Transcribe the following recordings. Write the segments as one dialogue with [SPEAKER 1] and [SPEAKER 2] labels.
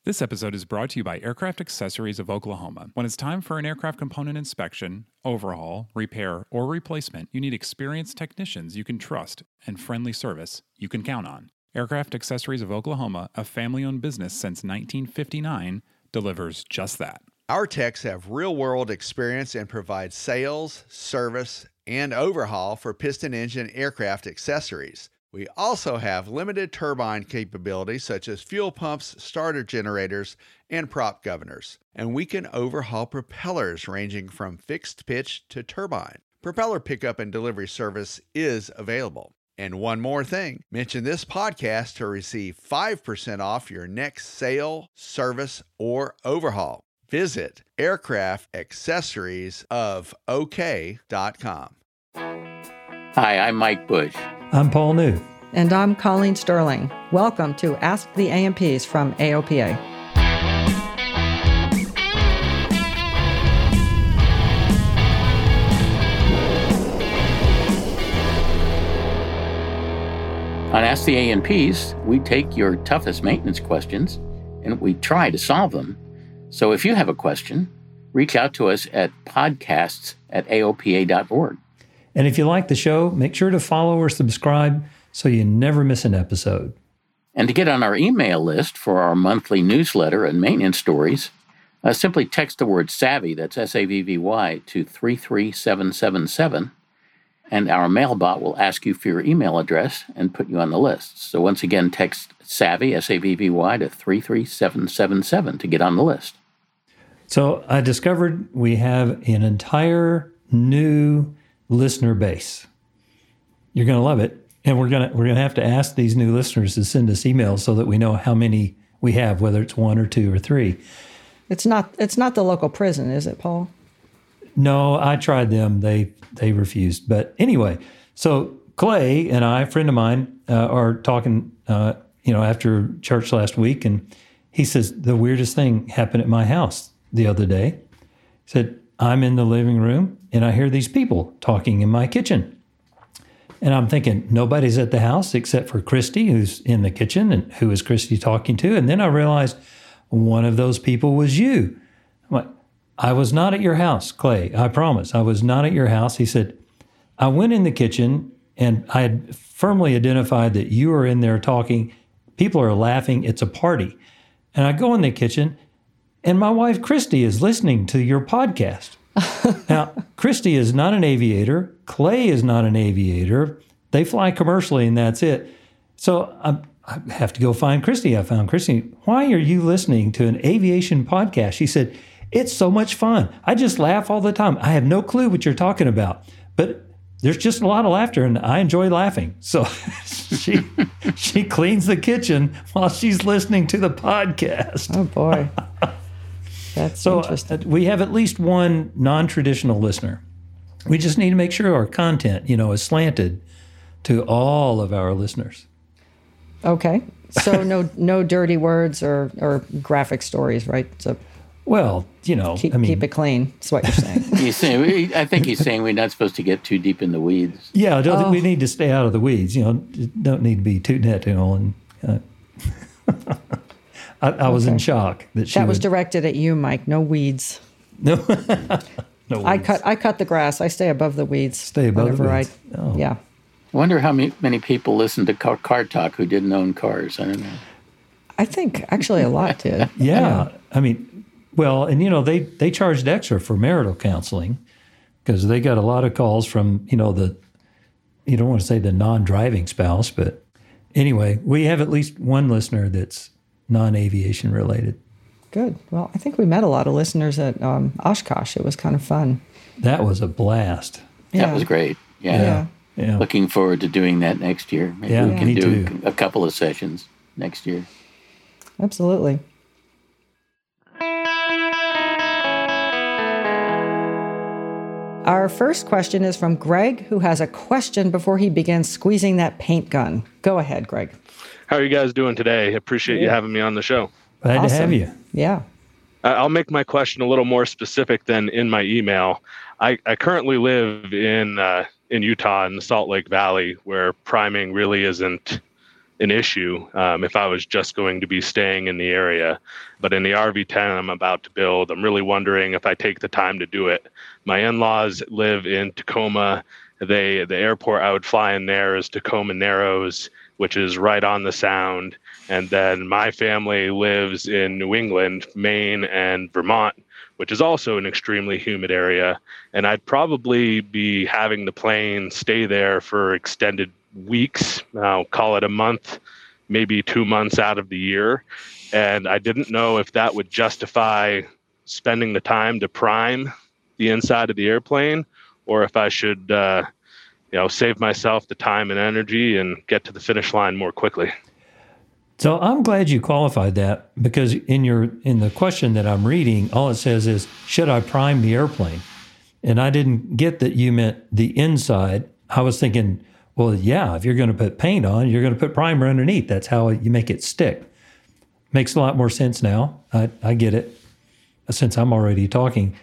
[SPEAKER 1] This episode is brought to you by Aircraft Accessories of Oklahoma. When it's time for an aircraft component inspection, overhaul, repair, or replacement, you need experienced technicians you can trust and friendly service you can count on. Aircraft Accessories of Oklahoma, a family-owned business since 1959, delivers just that.
[SPEAKER 2] Our techs have real-world experience and provide sales, service, and overhaul for piston engine aircraft accessories. We also have limited turbine capabilities such as fuel pumps, starter generators, and prop governors. And we can overhaul propellers ranging from fixed pitch to turbine. Propeller pickup and delivery service is available. And one more thing, mention this podcast to receive 5% off your next sale, service, or overhaul. Visit aircraftaccessoriesofok.com.
[SPEAKER 3] Hi, I'm Mike Bush.
[SPEAKER 4] I'm Paul New.
[SPEAKER 5] And I'm Colleen Sterling. Welcome to Ask the A&Ps from AOPA.
[SPEAKER 3] On Ask the A&Ps, we take your toughest maintenance questions and we try to solve them. So if you have a question, reach out to us at podcasts@aopa.org.
[SPEAKER 4] And if you like the show, make sure to follow or subscribe so you never miss an episode.
[SPEAKER 3] And to get on our email list for our monthly newsletter and maintenance stories, simply text the word SAVVY, that's S-A-V-V-Y, to 33777, and our mailbot will ask you for your email address and put you on the list. So once again, text SAVVY, S-A-V-V-Y, to 33777 to get on the list.
[SPEAKER 4] So I discovered we have an entire new listener base. You're going to love it. And we're gonna have to ask these new listeners to send us emails so that we know how many we have, whether it's one or two or three.
[SPEAKER 5] It's not the local prison, is it, Paul?
[SPEAKER 4] No, I tried them. They refused. But anyway, so Clay and I, a friend of mine, are talking, after church last week, and he says the weirdest thing happened at my house the other day. He said, I'm in the living room and I hear these people talking in my kitchen. And I'm thinking, nobody's at the house except for Christy, who's in the kitchen, and who is Christy talking to? And then I realized one of those people was you. I'm like, I was not at your house, Clay. I promise. I was not at your house. He said, I went in the kitchen and I had firmly identified that you are in there talking. People are laughing. It's a party. And I go in the kitchen and my wife, Christy, is listening to your podcast. Now, Christy is not an aviator. Clay is not an aviator. They fly commercially and that's it. So I have to go find Christy. I found Christy. Why are you listening to an aviation podcast? She said, it's so much fun. I just laugh all the time. I have no clue what you're talking about, but there's just a lot of laughter and I enjoy laughing. So she cleans the kitchen while she's listening to the podcast.
[SPEAKER 5] Oh, boy. That's interesting.
[SPEAKER 4] We have at least one non-traditional listener. We just need to make sure our content, is slanted to all of our listeners.
[SPEAKER 5] Okay. So no dirty words or graphic stories, right? So
[SPEAKER 4] well,
[SPEAKER 5] keep it clean. That's what you're saying.
[SPEAKER 3] I think he's saying we're not supposed to get too deep in the weeds.
[SPEAKER 4] Yeah, I don't think we need to stay out of the weeds. Don't need to be tooting it, and I was in shock that
[SPEAKER 5] was directed at you, Mike. No weeds.
[SPEAKER 4] No, no weeds.
[SPEAKER 5] I cut the grass. I stay above the weeds.
[SPEAKER 4] Stay above the weeds.
[SPEAKER 5] Yeah.
[SPEAKER 3] I wonder how many people listen to Car Talk who didn't own cars. I don't know.
[SPEAKER 5] I think actually a lot did.
[SPEAKER 4] Yeah. I mean, well, and they charged extra for marital counseling because they got a lot of calls from, you don't want to say the non-driving spouse, but anyway, we have at least one listener that's non-aviation related.
[SPEAKER 5] Good. Well, I think we met a lot of listeners at Oshkosh. It was kind of fun.
[SPEAKER 4] That was a blast.
[SPEAKER 3] That was great. Yeah. Looking forward to doing that next year. Maybe we can do a couple of sessions next year.
[SPEAKER 5] Absolutely. Our first question is from Greg, who has a question before he begins squeezing that paint gun. Go ahead, Greg.
[SPEAKER 6] How are you guys doing today? Appreciate you having me on the show.
[SPEAKER 4] Glad to have you.
[SPEAKER 5] Yeah.
[SPEAKER 6] I'll make my question a little more specific than in my email. I currently live in Utah in the Salt Lake Valley, where priming really isn't an issue if I was just going to be staying in the area. But in the RV10 I'm about to build, I'm really wondering if I take the time to do it. My in-laws live in Tacoma. The airport I would fly in there is Tacoma Narrows, which is right on the Sound. And then my family lives in New England, Maine, and Vermont, which is also an extremely humid area. And I'd probably be having the plane stay there for extended weeks, I'll call it a month, maybe 2 months out of the year. And I didn't know if that would justify spending the time to prime the inside of the airplane, or if I should save myself the time and energy and get to the finish line more quickly.
[SPEAKER 4] So I'm glad you qualified that, because in the question that I'm reading, all it says is, should I prime the airplane? And I didn't get that you meant the inside. I was thinking, well, yeah, if you're going to put paint on, you're going to put primer underneath. That's how you make it stick. Makes a lot more sense now. I get it, since I'm already talking.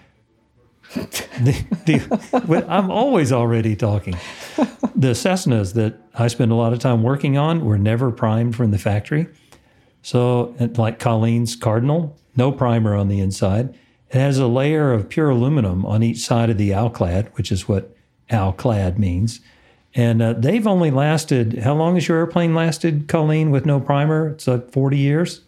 [SPEAKER 4] I'm always already talking. The Cessnas that I spend a lot of time working on were never primed from the factory. So, like Colleen's Cardinal, no primer on the inside. It has a layer of pure aluminum on each side of the alclad, which is what alclad means. And they've only lasted, how long has your airplane lasted, Colleen, with no primer? It's 40 years?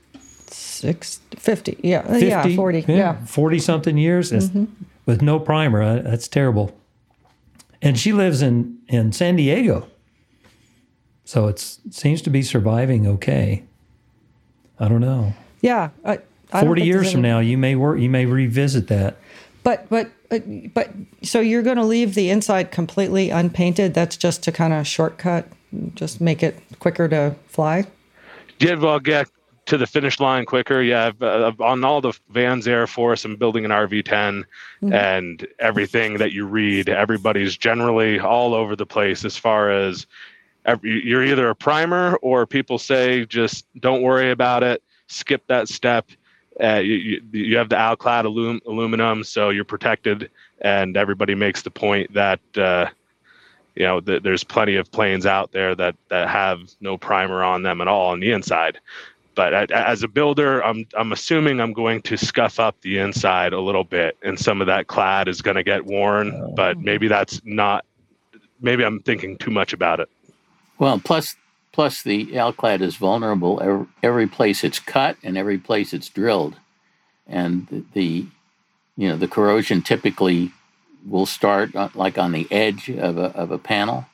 [SPEAKER 5] 50, yeah.
[SPEAKER 4] 50,
[SPEAKER 5] yeah, 40, yeah.
[SPEAKER 4] 40-something years with no primer. That's terrible. And she lives in San Diego. So it seems to be surviving okay. I don't know.
[SPEAKER 5] Yeah.
[SPEAKER 4] 40 years from now, you may revisit that.
[SPEAKER 5] But so you're going to leave the inside completely unpainted? That's just to kind of shortcut, just make it quicker to fly?
[SPEAKER 6] Yeah, well, get to the finish line quicker. Yeah, on all the Vans Air Force, I'm building an RV10, and everything that you read, everybody's generally all over the place as far as you're either a primer, or people say just don't worry about it, skip that step. You have the alclad aluminum, so you're protected, and everybody makes the point that there's plenty of planes out there that have no primer on them at all on the inside. But as a builder, I'm assuming I'm going to scuff up the inside a little bit, and some of that clad is going to get worn. But maybe that's not. Maybe I'm thinking too much about it.
[SPEAKER 3] Well, plus the alclad is vulnerable every place it's cut and every place it's drilled, and the corrosion typically will start like on the edge of a panel.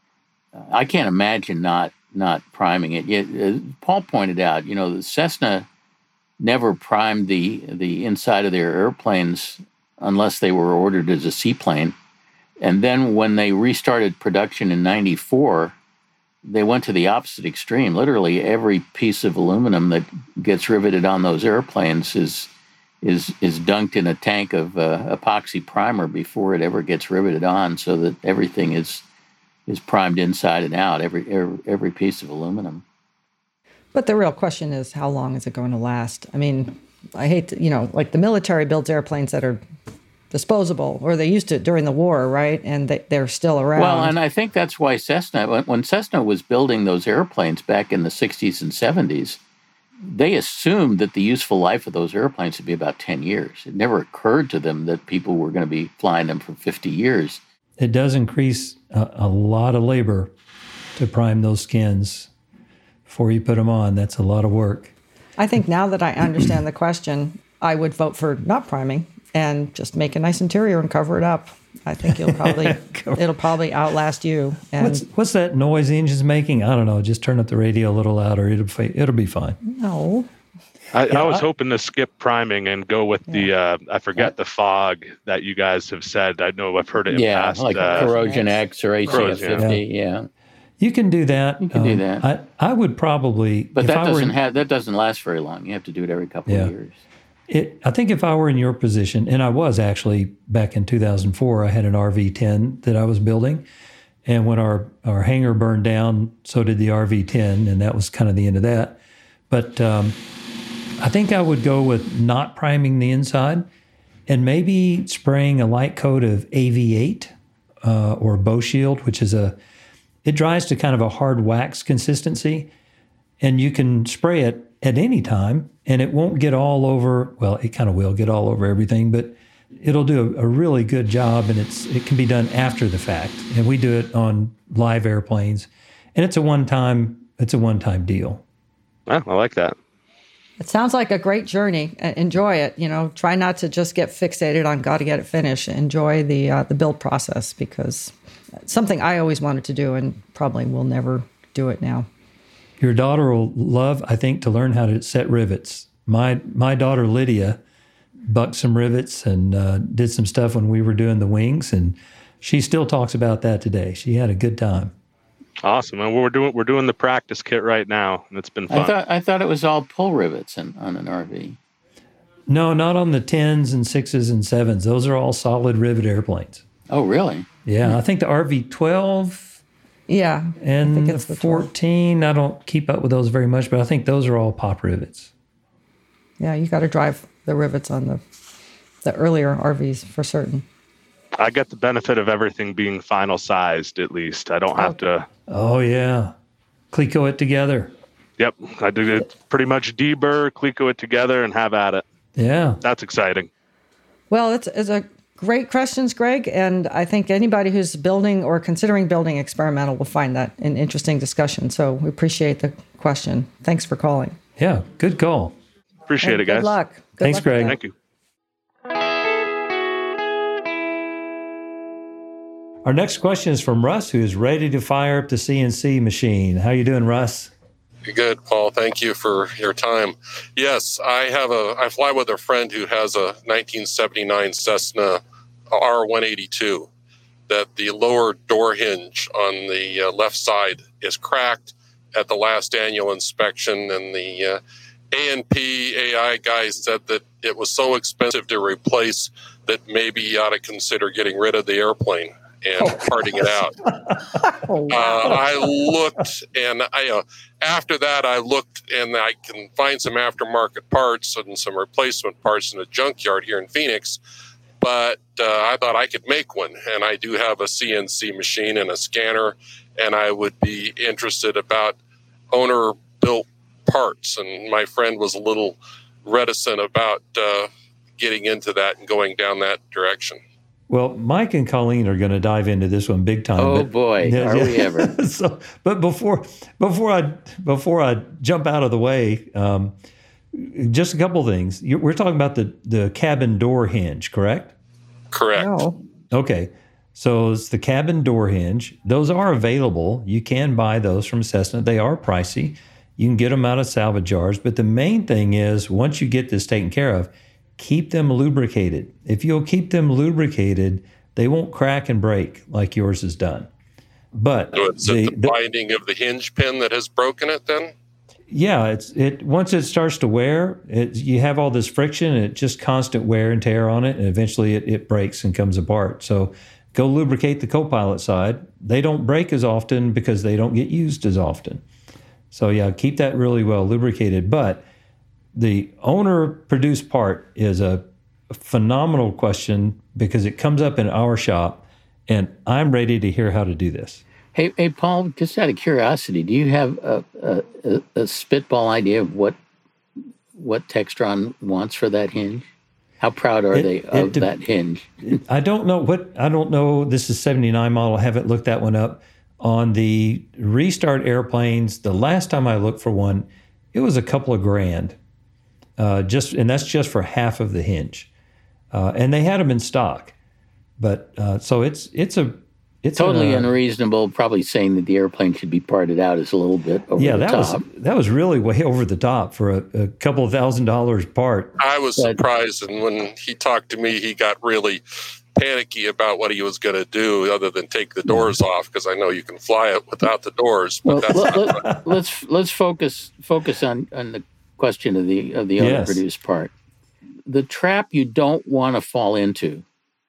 [SPEAKER 3] I can't imagine not priming it. Yet, Paul pointed out, the Cessna never primed the inside of their airplanes unless they were ordered as a seaplane. And then when they restarted production in '94, they went to the opposite extreme. Literally every piece of aluminum that gets riveted on those airplanes is dunked in a tank of epoxy primer before it ever gets riveted on, so that everything is primed inside and out, every piece of aluminum.
[SPEAKER 5] But the real question is, how long is it going to last? I mean, I hate to, like the military builds airplanes that are disposable, or they used to during the war, right? And they're still around.
[SPEAKER 3] Well, and I think that's why Cessna, when Cessna was building those airplanes back in the 60s and 70s, they assumed that the useful life of those airplanes would be about 10 years. It never occurred to them that people were going to be flying them for 50 years.
[SPEAKER 4] It does increase a lot of labor to prime those skins before you put them on. That's a lot of work.
[SPEAKER 5] I think now that I understand the question, I would vote for not priming and just make a nice interior and cover it up. I think it'll probably outlast you. And
[SPEAKER 4] what's that noise the engine's making? I don't know. Just turn up the radio a little louder. It'll be fine.
[SPEAKER 5] No.
[SPEAKER 6] I was hoping to skip priming and go with the the fog that you guys have said. I know I've heard it in past.
[SPEAKER 3] Like Corrosion X or ACF 50. Yeah.
[SPEAKER 4] You can do that.
[SPEAKER 3] You can do that.
[SPEAKER 4] I would probably,
[SPEAKER 3] but that doesn't last very long. You have to do it every couple of years.
[SPEAKER 4] I think if I were in your position, and I was actually back in 2004, I had an RV10 that I was building. And when our hangar burned down, so did the RV10, and that was kind of the end of that. But I think I would go with not priming the inside and maybe spraying a light coat of AV8 or Bow Shield, which is it dries to kind of a hard wax consistency. and you can spray it at any time, and it won't get all over. Well, it kind of will get all over everything, but it'll do a really good job, and it can be done after the fact. And we do it on live airplanes, and it's a one-time deal.
[SPEAKER 6] Oh, I like that.
[SPEAKER 5] It sounds like a great journey. Enjoy it. Try not to just get fixated on got to get it finished. Enjoy the build process, because it's something I always wanted to do and probably will never do it now.
[SPEAKER 4] Your daughter will love, I think, to learn how to set rivets. My daughter Lydia bucked some rivets and did some stuff when we were doing the wings, and she still talks about that today. She had a good time.
[SPEAKER 6] Awesome. And we're doing the practice kit right now, and it's been fun.
[SPEAKER 3] I thought it was all pull rivets on an RV.
[SPEAKER 4] No, not on the 10s and 6s and 7s. Those are all solid rivet airplanes.
[SPEAKER 3] Oh, really?
[SPEAKER 4] Yeah, I think the RV-12
[SPEAKER 5] Yeah.
[SPEAKER 4] and
[SPEAKER 5] I think it's the
[SPEAKER 4] 14, I don't keep up with those very much, but I think those are all pop rivets.
[SPEAKER 5] Yeah, you got to drive the rivets on the earlier RVs for certain.
[SPEAKER 6] I get the benefit of everything being final sized, at least. I don't have to.
[SPEAKER 4] Oh, yeah. Cleco it together.
[SPEAKER 6] Yep. I do it pretty much deburr, Cleco it together, and have at it.
[SPEAKER 4] Yeah.
[SPEAKER 6] That's exciting.
[SPEAKER 5] Well, it's a great questions, Greg. And I think anybody who's building or considering building experimental will find that an interesting discussion. So we appreciate the question. Thanks for calling.
[SPEAKER 4] Yeah, good call.
[SPEAKER 6] Appreciate it, guys.
[SPEAKER 5] Good luck.
[SPEAKER 4] Thanks,
[SPEAKER 5] luck
[SPEAKER 4] Greg.
[SPEAKER 6] Thank you.
[SPEAKER 4] Our next question is from Russ, who is ready to fire up the CNC machine. How you doing, Russ?
[SPEAKER 7] Good, Paul. Thank you for your time. Yes, I fly with a friend who has a 1979 Cessna R182 that the lower door hinge on the left side is cracked at the last annual inspection, and the A&P AI guy said that it was so expensive to replace that maybe you ought to consider getting rid of the airplane and parting it out.
[SPEAKER 5] Oh, wow.
[SPEAKER 7] I looked, and after that, I looked, and I can find some aftermarket parts and some replacement parts in a junkyard here in Phoenix. But I thought I could make one, and I do have a CNC machine and a scanner, and I would be interested about owner-built parts. And my friend was a little reticent about getting into that and going down that direction.
[SPEAKER 4] Well, Mike and Colleen are going to dive into this one big time.
[SPEAKER 3] Oh, boy, are we ever.
[SPEAKER 4] But before I jump out of the way, just a couple things. We're talking about the cabin door hinge, correct?
[SPEAKER 7] Correct.
[SPEAKER 5] No.
[SPEAKER 4] Okay. So it's the cabin door hinge. Those are available. You can buy those from Cessna. They are pricey. You can get them out of salvage yards. But the main thing is, once you get this taken care of, keep them lubricated. If you'll keep them lubricated, they won't crack and break like yours has done. But
[SPEAKER 7] So it's the binding of the hinge pin that has broken it then?
[SPEAKER 4] Yeah, it once it starts to wear, you have all this friction and it's just constant wear and tear on it, and eventually it breaks and comes apart. So go lubricate the co-pilot side. They don't break as often because they don't get used as often. So yeah, keep that really well lubricated. But the owner-produced part is a phenomenal question because it comes up in our shop, and I'm ready to hear how to do this.
[SPEAKER 3] Hey, Paul, just out of curiosity, do you have a spitball idea of what Textron wants for that hinge? How proud are they of that hinge?
[SPEAKER 4] I don't know. This is 79 model. I haven't looked that one up. On the restart airplanes, the last time I looked for one, it was a couple of grand. And that's just for half of the hinge. And they had them in stock. But so it's
[SPEAKER 3] totally unreasonable. Probably saying that the airplane should be parted out is a little bit over the top.
[SPEAKER 4] That was really way over the top for a couple of $1,000s part.
[SPEAKER 7] I was surprised, and when he talked to me, he got really panicky about what he was going to do, other than take the doors off, because I know you can fly it without the doors. But
[SPEAKER 3] let's focus on the question of the owner-produced part. The trap you don't want to fall into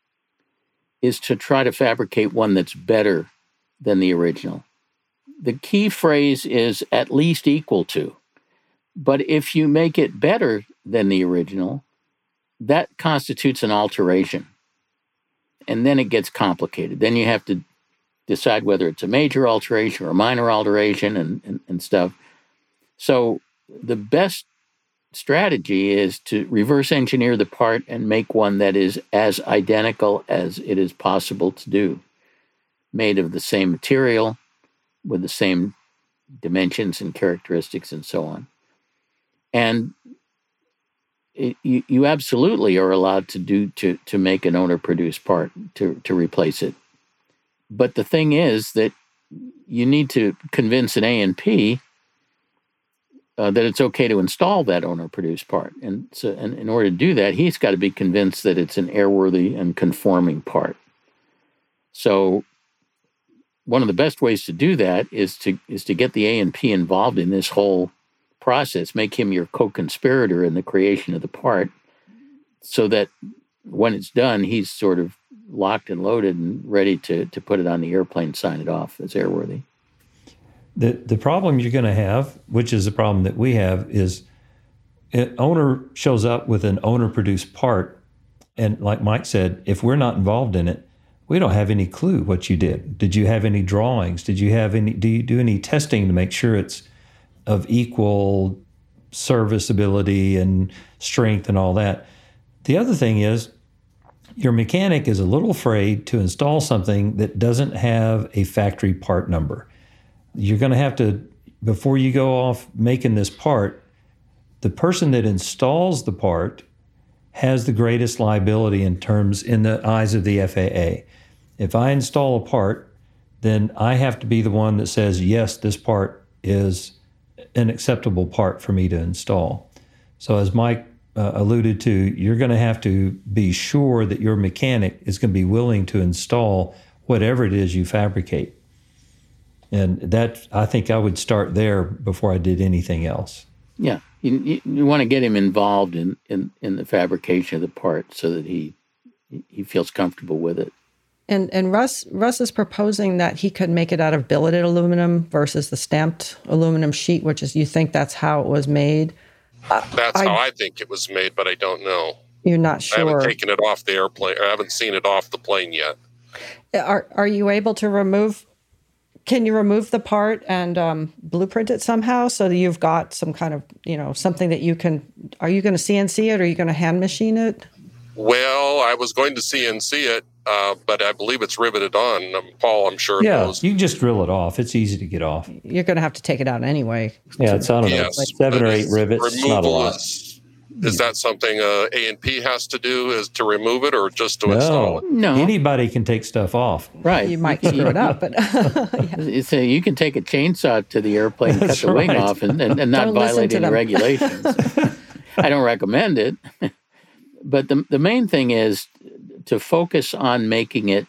[SPEAKER 3] is to try to fabricate one that's better than the original. The key phrase is at least equal to. But if you make it better than the original, that constitutes an alteration. And then it gets complicated. Then you have to decide whether it's a major alteration or a minor alteration and stuff. So the best strategy is to reverse engineer the part and make one that is as identical as it is possible to do, made of the same material, with the same dimensions and characteristics and so on. And you absolutely are allowed to make an owner-produced part to replace it. But the thing is that you need to convince an A&P that it's okay to install that owner-produced part. And so, and in order to do that, he's got to be convinced that it's an airworthy and conforming part. So one of the best ways to do that is to get the A&P involved in this whole process, make him your co-conspirator in the creation of the part, so that when it's done, he's sort of locked and loaded and ready to put it on the airplane, sign it off as airworthy.
[SPEAKER 4] The problem you're going to have, which is the problem that we have, is an owner shows up with an owner-produced part, and like Mike said, if we're not involved in it, we don't have any clue what you did. Did you have any drawings? Do you do any testing to make sure it's of equal serviceability and strength and all that? The other thing is, your mechanic is a little afraid to install something that doesn't have a factory part number. You're going to have to, before you go off making this part, the person that installs the part has the greatest liability in the eyes of the FAA. If I install a part, then I have to be the one that says, yes, this part is an acceptable part for me to install. So as Mike alluded to, you're going to have to be sure that your mechanic is going to be willing to install whatever it is you fabricate. And that, I think I would start there before I did anything else.
[SPEAKER 3] Yeah, you want to get him involved in the fabrication of the part so that he feels comfortable with it.
[SPEAKER 5] And Russ is proposing that he could make it out of billeted aluminum versus the stamped aluminum sheet, which is, you think that's how it was made?
[SPEAKER 7] That's how I think it was made, but I don't know.
[SPEAKER 5] You're not sure.
[SPEAKER 7] I haven't taken it off the airplane. I haven't seen it off the plane yet.
[SPEAKER 5] Are you able to remove? Can you remove the part and blueprint it somehow so that you've got some kind of, something that you can? Are you going to CNC it, or are you going to hand machine it?
[SPEAKER 7] Well, I was going to CNC it, but I believe it's riveted on. Paul, I'm sure.
[SPEAKER 4] Yeah, you can just drill it off. It's easy to get off.
[SPEAKER 5] You're going to have to take it out anyway.
[SPEAKER 4] Yeah, it's, I don't know, 7 or 8 rivets. It's not a lot.
[SPEAKER 7] Is that something A&P has to do, is to remove it, or just to install it?
[SPEAKER 3] No.
[SPEAKER 4] Anybody can take stuff off.
[SPEAKER 3] Right.
[SPEAKER 5] You might screw it up, but yeah.
[SPEAKER 3] So you can take a chainsaw to the airplane, cut the wing off, and not violate any regulations. I don't recommend it. But the main thing is to focus on making it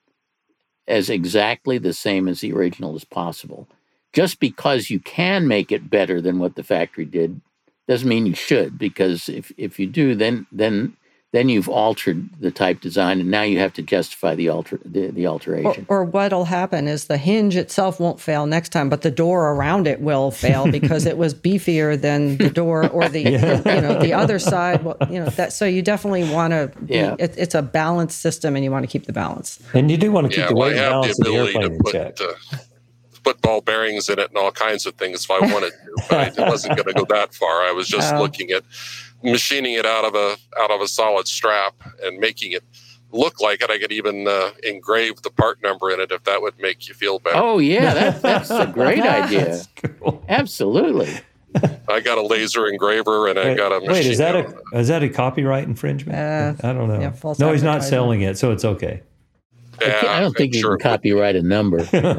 [SPEAKER 3] as exactly the same as the original as possible. Just because you can make it better than what the factory did doesn't mean you should, because if you do, then you've altered the type design, and now you have to justify the alteration.
[SPEAKER 5] Or what'll happen is the hinge itself won't fail next time, but the door around it will fail because it was beefier than the door, or the the other side. Well, that. So you definitely want to.
[SPEAKER 3] Yeah.
[SPEAKER 5] It's a balanced system, and you want to keep the balance.
[SPEAKER 4] And you do want to keep the weight and balance of the airplane in check.
[SPEAKER 7] Put ball bearings in it and all kinds of things if I wanted to, but I wasn't going to go that far. I was just looking at machining it out of a solid strap and making it look like it. I could even engrave the part number in it if that would make you feel better.
[SPEAKER 3] Oh yeah, that's a great idea. Cool. Absolutely.
[SPEAKER 7] I got a laser engraver and I got a machine.
[SPEAKER 4] Wait, is that a copyright infringement? I don't know. Yeah, no, he's not selling it, so it's okay.
[SPEAKER 7] Yeah,
[SPEAKER 3] I don't think you can copyright a number.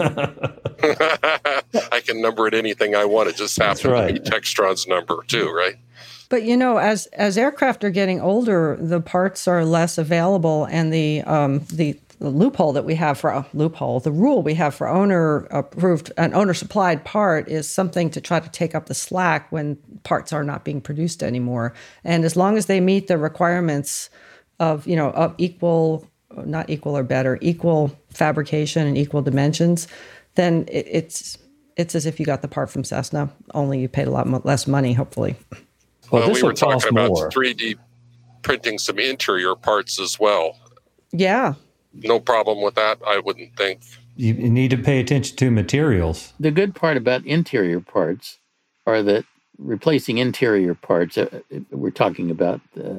[SPEAKER 7] I can number it anything I want. It just happens to be Textron's number too, right?
[SPEAKER 5] But as aircraft are getting older, the parts are less available, and the loophole that we have for the rule we have for an owner supplied part is something to try to take up the slack when parts are not being produced anymore. And as long as they meet the requirements of equal, not equal or better, equal fabrication and equal dimensions, then it's as if you got the part from Cessna, only you paid a lot less money, hopefully.
[SPEAKER 7] Well, we were talking about 3D printing some interior parts as well.
[SPEAKER 5] Yeah.
[SPEAKER 7] No problem with that, I wouldn't think.
[SPEAKER 4] You need to pay attention to materials.
[SPEAKER 3] The good part about interior parts are that replacing interior parts, we're talking about the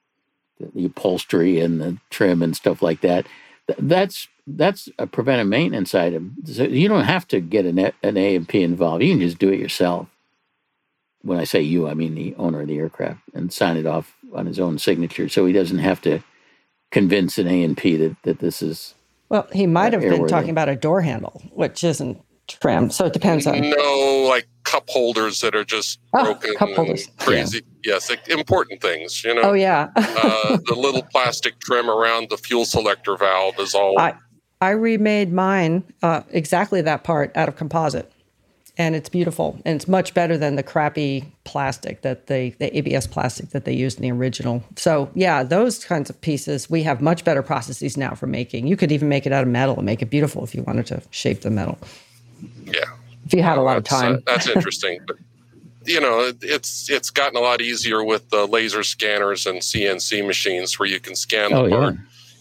[SPEAKER 3] upholstery and the trim and stuff like that. That's a preventive maintenance item. So you don't have to get an A&P involved. You can just do it yourself. When I say you, I mean the owner of the aircraft, and sign it off on his own signature, so he doesn't have to convince an A&P that this is.
[SPEAKER 5] Well, he might have been
[SPEAKER 3] airworthy.
[SPEAKER 5] talking about a door handle, which isn't trimmed. So it depends on.
[SPEAKER 7] No, like cup holders that are just broken
[SPEAKER 5] cup holders.
[SPEAKER 7] and crazy. Yeah. Yes, important things, you know.
[SPEAKER 5] Oh, yeah.
[SPEAKER 7] The little plastic trim around the fuel selector valve is all.
[SPEAKER 5] I remade mine, exactly that part, out of composite. And it's beautiful. And it's much better than the crappy plastic the ABS plastic that they used in the original. So yeah, those kinds of pieces, we have much better processes now for making. You could even make it out of metal and make it beautiful if you wanted to shape the metal.
[SPEAKER 7] Yeah.
[SPEAKER 5] If you had a lot of time.
[SPEAKER 7] That's interesting. But, you know, it's gotten a lot easier with the laser scanners and CNC machines where you can scan the part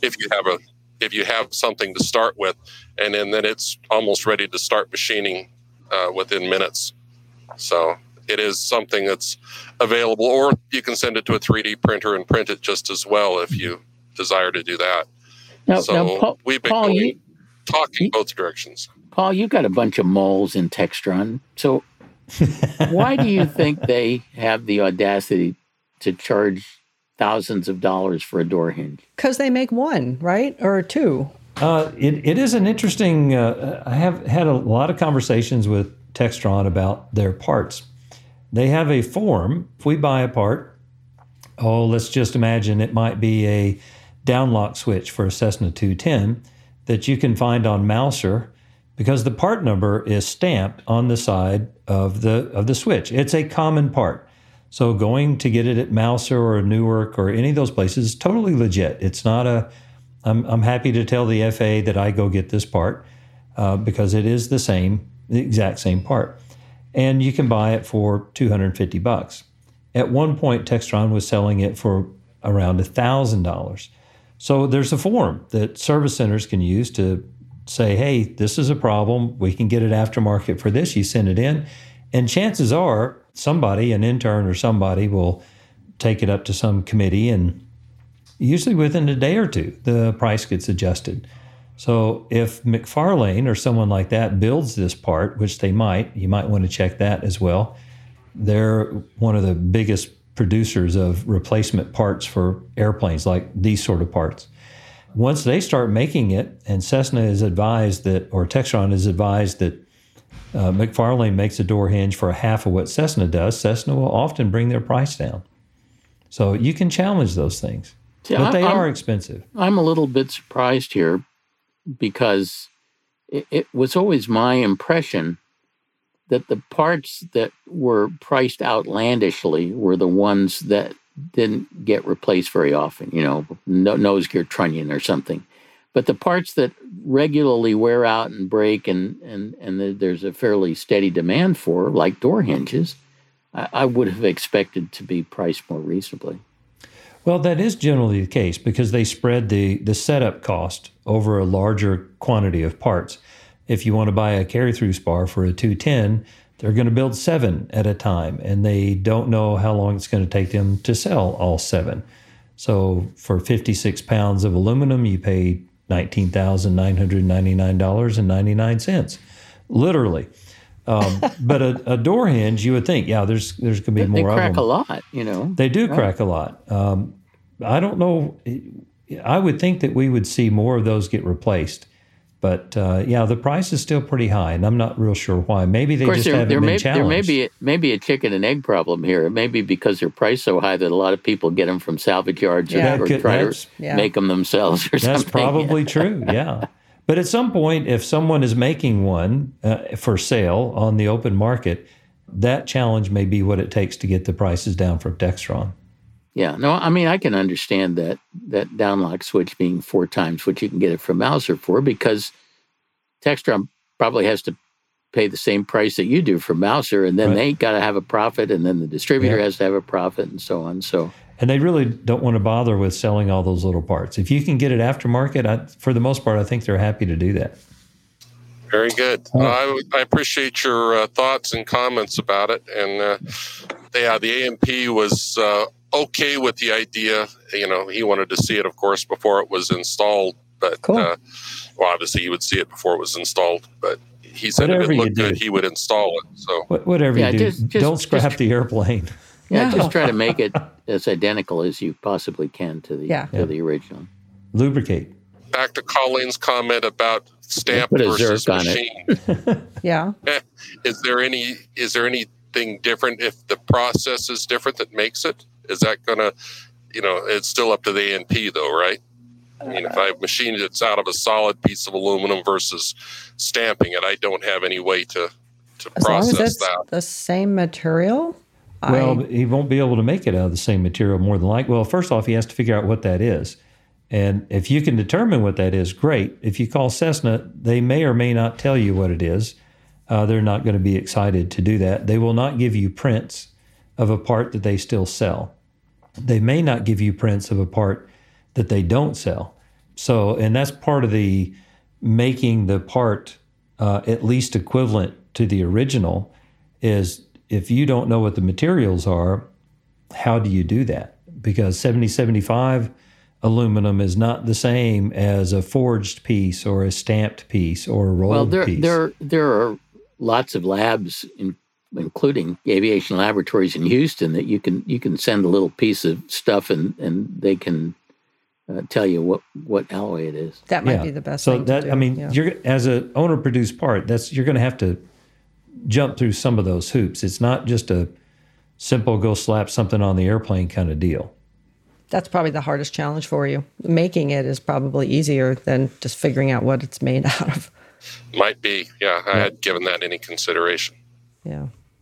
[SPEAKER 7] if you have something to start with, and then it's almost ready to start machining within minutes. So it is something that's available, or you can send it to a 3D printer and print it just as well if you desire to do that.
[SPEAKER 3] Now,
[SPEAKER 7] we've been
[SPEAKER 3] Paul,
[SPEAKER 7] talking both directions.
[SPEAKER 3] Paul, you've got a bunch of moles in Textron. So why do you think they have the audacity to charge thousands of dollars for a door hinge?
[SPEAKER 5] Because they make one, right? Or two.
[SPEAKER 4] It is an interesting, I have had a lot of conversations with Textron about their parts. They have a form. If we buy a part, let's just imagine it might be a downlock switch for a Cessna 210 that you can find on Mouser, because the part number is stamped on the side of the switch. It's a common part. So going to get it at Mouser or Newark or any of those places is totally legit. It's not I'm happy to tell the FAA that I go get this part because it is the exact same part. And you can buy it for $250. At one point, Textron was selling it for around $1,000. So there's a form that service centers can use to say, hey, this is a problem. We can get it aftermarket for this. You send it in. And chances are somebody, an intern or somebody, will take it up to some committee, and usually within a day or two, the price gets adjusted. So if McFarlane or someone like that builds this part, which they might, you might want to check that as well. They're one of the biggest producers of replacement parts for airplanes, like these sort of parts. Once they start making it, and Cessna is advised that, or Textron is advised that McFarlane makes a door hinge for half of what Cessna does, Cessna will often bring their price down. So you can challenge those things. But they are expensive.
[SPEAKER 3] I'm a little bit surprised here because it was always my impression that the parts that were priced outlandishly were the ones that didn't get replaced very often, nose gear trunnion or something. But the parts that regularly wear out and break and there's a fairly steady demand for, like door hinges, I would have expected to be priced more reasonably.
[SPEAKER 4] Well, that is generally the case because they spread the setup cost over a larger quantity of parts. If you want to buy a carry-through spar for a 210, they're going to build 7 at a time, and they don't know how long it's going to take them to sell all 7. So for 56 pounds of aluminum, you pay $19,999.99, literally. But a door hinge, you would think, there's going to be more of them.
[SPEAKER 3] They crack a lot,
[SPEAKER 4] They do crack a lot. I don't know. I would think that we would see more of those get replaced. But the price is still pretty high, and I'm not real sure why. Maybe they just haven't been challenged.
[SPEAKER 3] There may be a chicken and egg problem here. It may be because they're priced so high that a lot of people get them from salvage yards or try to make them themselves or something.
[SPEAKER 4] That's probably true, yeah. But at some point, if someone is making one for sale on the open market, that challenge may be what it takes to get the prices down from Textron.
[SPEAKER 3] Yeah, no, I mean, I can understand that downlock switch being 4 times what you can get it from Mouser for, because Textron probably has to pay the same price that you do for Mouser, and then they got to have a profit, and then the distributor has to have a profit, and so on.
[SPEAKER 4] And they really don't want to bother with selling all those little parts. If you can get it aftermarket, for the most part, I think they're happy to do that.
[SPEAKER 7] Very good. I appreciate your thoughts and comments about it. And the AMP was okay with the idea. He wanted to see it, of course, before it was installed. But
[SPEAKER 5] Cool.
[SPEAKER 7] obviously, he would see it before it was installed. But he said if it looked good, he would install it. So
[SPEAKER 4] whatever you do, don't scrap the airplane.
[SPEAKER 3] Yeah, just try to make it as identical as you possibly can to the original.
[SPEAKER 4] Lubricate.
[SPEAKER 7] Back to Colleen's comment about stamp versus machine.
[SPEAKER 5] Yeah.
[SPEAKER 7] Is there anything different if the process is different that makes it? Is that gonna, it's still up to the ANP though, right? I mean, if I machine it's out of a solid piece of aluminum versus stamping it, I don't have any way to
[SPEAKER 5] as
[SPEAKER 7] process
[SPEAKER 5] long as it's
[SPEAKER 7] that.
[SPEAKER 5] the same material.
[SPEAKER 4] Well, he won't be able to make it out of the same material more than likely. Well, first off, he has to figure out what that is. And if you can determine what that is, great. If you call Cessna, they may or may not tell you what it is. They're not going to be excited to do that. They will not give you prints of a part that they still sell. They may not give you prints of a part that they don't sell. So, and that's part of the making the part at least equivalent to the original is if you don't know what the materials are, how do you do that? Because 7075 aluminum is not the same as a forged piece or a stamped piece or a rolled piece.
[SPEAKER 3] There are lots of labs, including aviation laboratories in Houston, that you can send a little piece of stuff and they can tell you what alloy it is.
[SPEAKER 5] That might be the best thing to do.
[SPEAKER 4] I mean, you're as an owner-produced part, you're going to have to jump through some of those hoops. It's not just a simple go slap something on the airplane kind of deal.
[SPEAKER 5] That's probably the hardest challenge for you. Making it is probably easier than just figuring out what it's made out of.
[SPEAKER 7] Might be. Yeah, I had given that any consideration.
[SPEAKER 5] Yeah.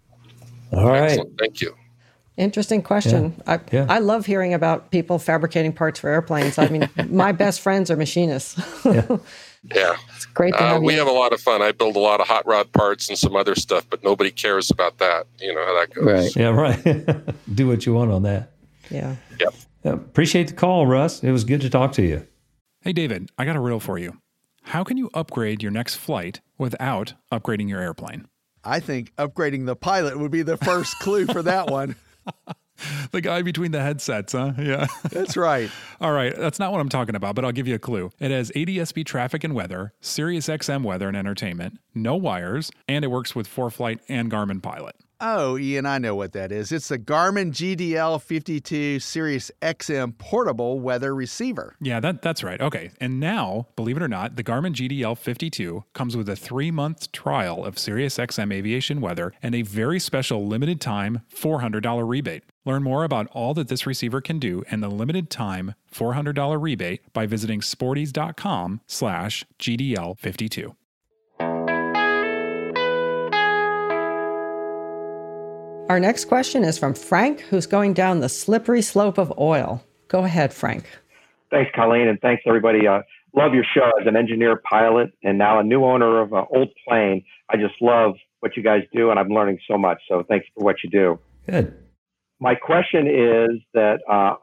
[SPEAKER 4] All right.
[SPEAKER 7] Excellent. Thank you.
[SPEAKER 5] Interesting question.
[SPEAKER 4] Yeah.
[SPEAKER 5] I love hearing about people fabricating parts for airplanes. I mean, my best friends are machinists.
[SPEAKER 7] Yeah.
[SPEAKER 5] It's great to have
[SPEAKER 7] we have a lot of fun. I build a lot of hot rod parts and some other stuff, but nobody cares about that. You know how that goes.
[SPEAKER 3] Right.
[SPEAKER 4] Yeah, right. Do what you want on that.
[SPEAKER 5] Yeah.
[SPEAKER 7] Yep.
[SPEAKER 4] Appreciate the call, Russ. It was good to talk to you.
[SPEAKER 1] Hey, David, I got a riddle for you. How can you upgrade your next flight without upgrading your airplane?
[SPEAKER 2] I think upgrading the pilot would be the first clue for that one.
[SPEAKER 1] The guy between the headsets, huh? Yeah.
[SPEAKER 2] That's right.
[SPEAKER 1] All right. That's not what I'm talking about, but I'll give you a clue. It has ADS-B traffic and weather, Sirius XM weather and entertainment, no wires, and it works with ForeFlight and Garmin Pilot.
[SPEAKER 2] Oh, Ian, I know what that is. It's the Garmin GDL52 Sirius XM portable weather receiver.
[SPEAKER 1] Yeah, that's right. Okay. And now, believe it or not, the Garmin GDL52 comes with a 3-month trial of Sirius XM aviation weather and a very special limited time $400 rebate. Learn more about all that this receiver can do and the limited time $400 rebate by visiting sporties.com/GDL52.
[SPEAKER 5] Our next question is from Frank, who's going down the slippery slope of oil. Go ahead, Frank.
[SPEAKER 8] Thanks, Colleen, and thanks, everybody. Love your show. As an engineer, pilot, and now a new owner of an old plane, I just love what you guys do, and I'm learning so much. So thanks for what you do.
[SPEAKER 4] Good.
[SPEAKER 8] My question is that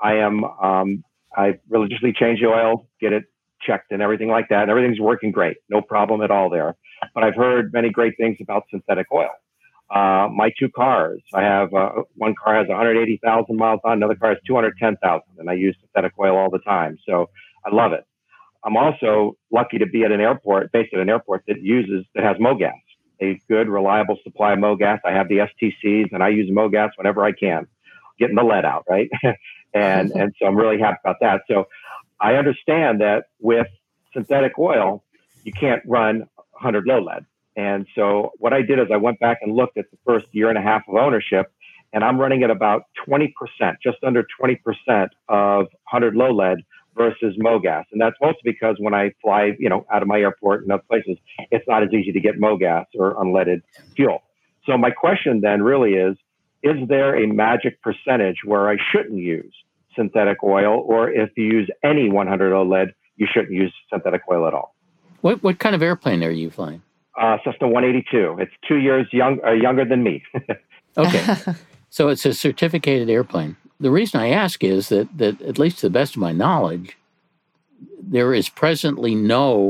[SPEAKER 8] I religiously change the oil, get it checked and everything like that, and everything's working great. No problem at all there. But I've heard many great things about synthetic oil. My two cars, I have one car has 180,000 miles on, another car has 210,000, and I use synthetic oil all the time. So I love it. I'm also lucky to be at an airport, based at an airport that has MoGas, a good, reliable supply of MoGas. I have the STCs, and I use MoGas whenever I can, getting the lead out, right? and so I'm really happy about that. So I understand that with synthetic oil, you can't run 100 low lead. And so what I did is I went back and looked at the first year and a half of ownership, and I'm running at about 20%, just under 20% of 100 low lead versus MoGas. And that's mostly because when I fly, out of my airport and other places, it's not as easy to get MoGas or unleaded fuel. So my question then really is there a magic percentage where I shouldn't use synthetic oil, or if you use any 100 low lead, you shouldn't use synthetic oil at all?
[SPEAKER 3] What kind of airplane are you flying?
[SPEAKER 8] Cessna 182. It's 2 years younger than me.
[SPEAKER 3] Okay. So it's a certificated airplane. The reason I ask is that at least to the best of my knowledge, there is presently no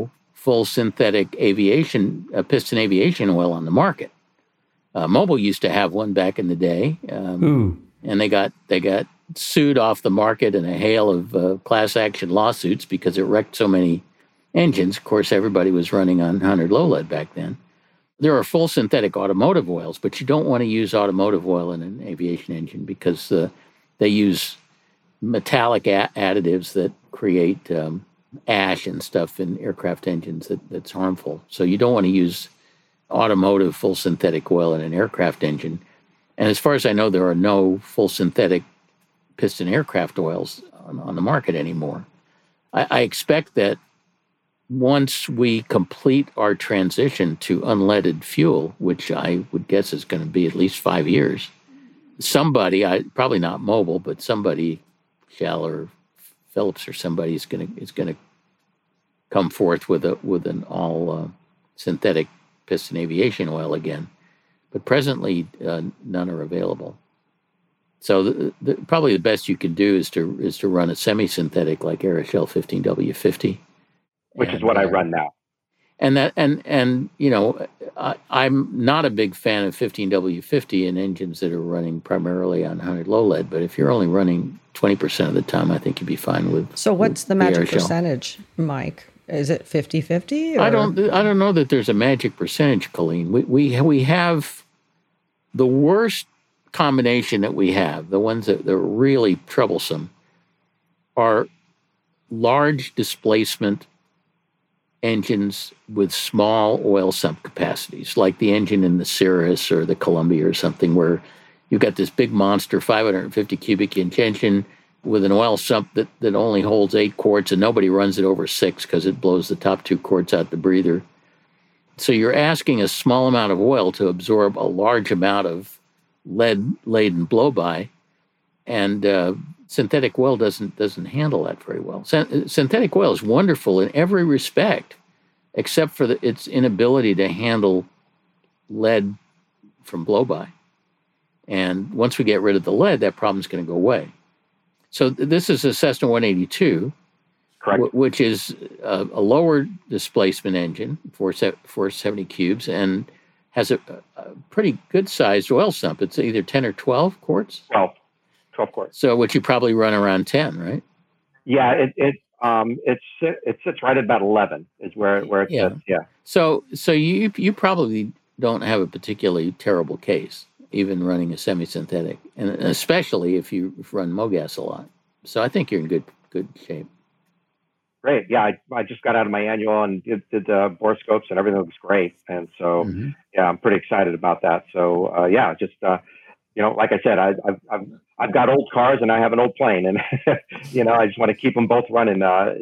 [SPEAKER 3] full synthetic piston aviation oil on the market. Mobil used to have one back in the day, and they got sued off the market in a hail of class action lawsuits because it wrecked so many engines. Of course, everybody was running on 100 low lead back then. There are full synthetic automotive oils, but you don't want to use automotive oil in an aviation engine because they use metallic additives that create ash and stuff in aircraft engines that's harmful. So you don't want to use automotive full synthetic oil in an aircraft engine. And as far as I know, there are no full synthetic piston aircraft oils on the market anymore. I expect that once we complete our transition to unleaded fuel, which I would guess is going to be at least 5 years, somebody, probably not Mobil, but somebody, Shell or Phillips or somebody is going to come forth with an all synthetic piston aviation oil again. But presently, none are available. So probably the best you can do is to run a semi-synthetic like Aeroshell 15W50,
[SPEAKER 8] which is what I run now.
[SPEAKER 3] And you know, I'm not a big fan of 15W50 in engines that are running primarily on 100 low lead. But if you're only running 20% of the time, I think you'd be fine with.
[SPEAKER 5] So what's the magic
[SPEAKER 3] Aeroshell
[SPEAKER 5] percentage, Mike? Is it 50-50?
[SPEAKER 3] I don't know that there's a magic percentage, Colleen. We have the worst combination that we have. The ones that are really troublesome are large displacement engines with small oil sump capacities, like the engine in the Cirrus or the Columbia or something, where you've got this big monster 550 cubic inch engine with an oil sump that only holds 8 quarts, and nobody runs it over 6 because it blows the top 2 quarts out the breather. So you're asking a small amount of oil to absorb a large amount of lead-laden blow-by, and synthetic oil doesn't handle that very well. Synthetic oil is wonderful in every respect, except for its inability to handle lead from blow-by. And once we get rid of the lead, that problem's going to go away. So this is a Cessna 182,
[SPEAKER 8] correct,
[SPEAKER 3] which is a lower displacement engine, 470 cubes, and has a pretty good-sized oil sump. It's either 10 or 12 quarts?
[SPEAKER 8] 12 quarts.
[SPEAKER 3] So which you probably run around 10, right?
[SPEAKER 8] Yeah, it sits right at about 11 is where it sits. Yeah.
[SPEAKER 3] So you probably don't have a particularly terrible case, even running a semi-synthetic, and especially if you run MoGas a lot. So I think you're in good shape.
[SPEAKER 8] Great. Yeah, I just got out of my annual and did borescopes, and everything looks great. And so, yeah, I'm pretty excited about that. So, yeah, just like I said, I've got old cars and I have an old plane, and I just want to keep them both running,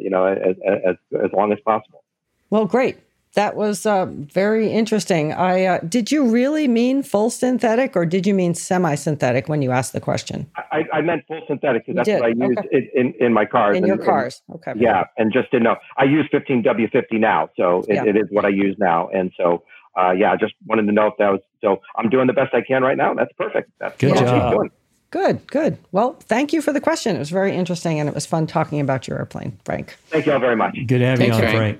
[SPEAKER 8] as long as possible.
[SPEAKER 5] Well, great. That was very interesting. Did you really mean full synthetic, or did you mean semi-synthetic when you asked the question?
[SPEAKER 8] I meant full synthetic because that's what I use in my cars.
[SPEAKER 5] In your cars, okay.
[SPEAKER 8] Yeah, and just didn't know. I use 15W50 now, so it is what I use now. And so, I just wanted to know if that was, so I'm doing the best I can right now. That's perfect. That's
[SPEAKER 4] good job.
[SPEAKER 5] Good. Well, thank you for the question. It was very interesting, and it was fun talking about your airplane, Frank.
[SPEAKER 8] Thank you all very much.
[SPEAKER 4] Good having you on, Frank.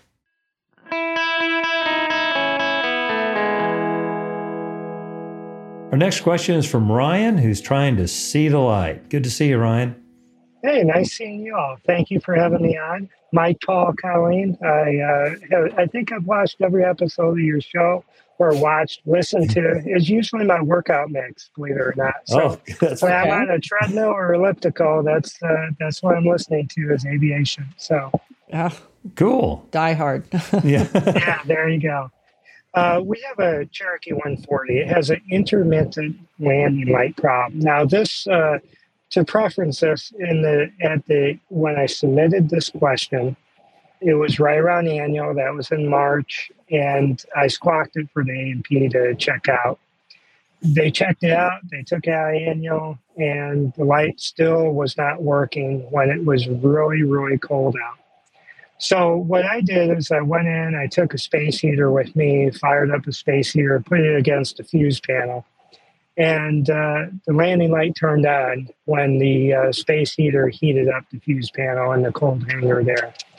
[SPEAKER 4] Our next question is from Ryan, who's trying to see the light. Good to see you, Ryan.
[SPEAKER 9] Hey, nice seeing you all. Thank you for having me on. Mike, Paul, Colleen, I think I've watched every episode of your show, or listened to. It's usually my workout mix, believe it or not. So when I'm on a treadmill or elliptical, that's what I'm listening to is aviation. So
[SPEAKER 4] cool.
[SPEAKER 5] Die Hard.
[SPEAKER 9] Yeah, there you go. We have a Cherokee 140. It has an intermittent landing light problem. Now, this, to preference this, when I submitted this question, it was right around the annual. That was in March, and I squawked it for the A&P to check out. They checked it out. They took out annual, and the light still was not working when it was really, really cold out. So what I did is I went in, I took a space heater with me, fired up a space heater, put it against the fuse panel, and the landing light turned on when the space heater heated up the fuse panel and the cold hanger there.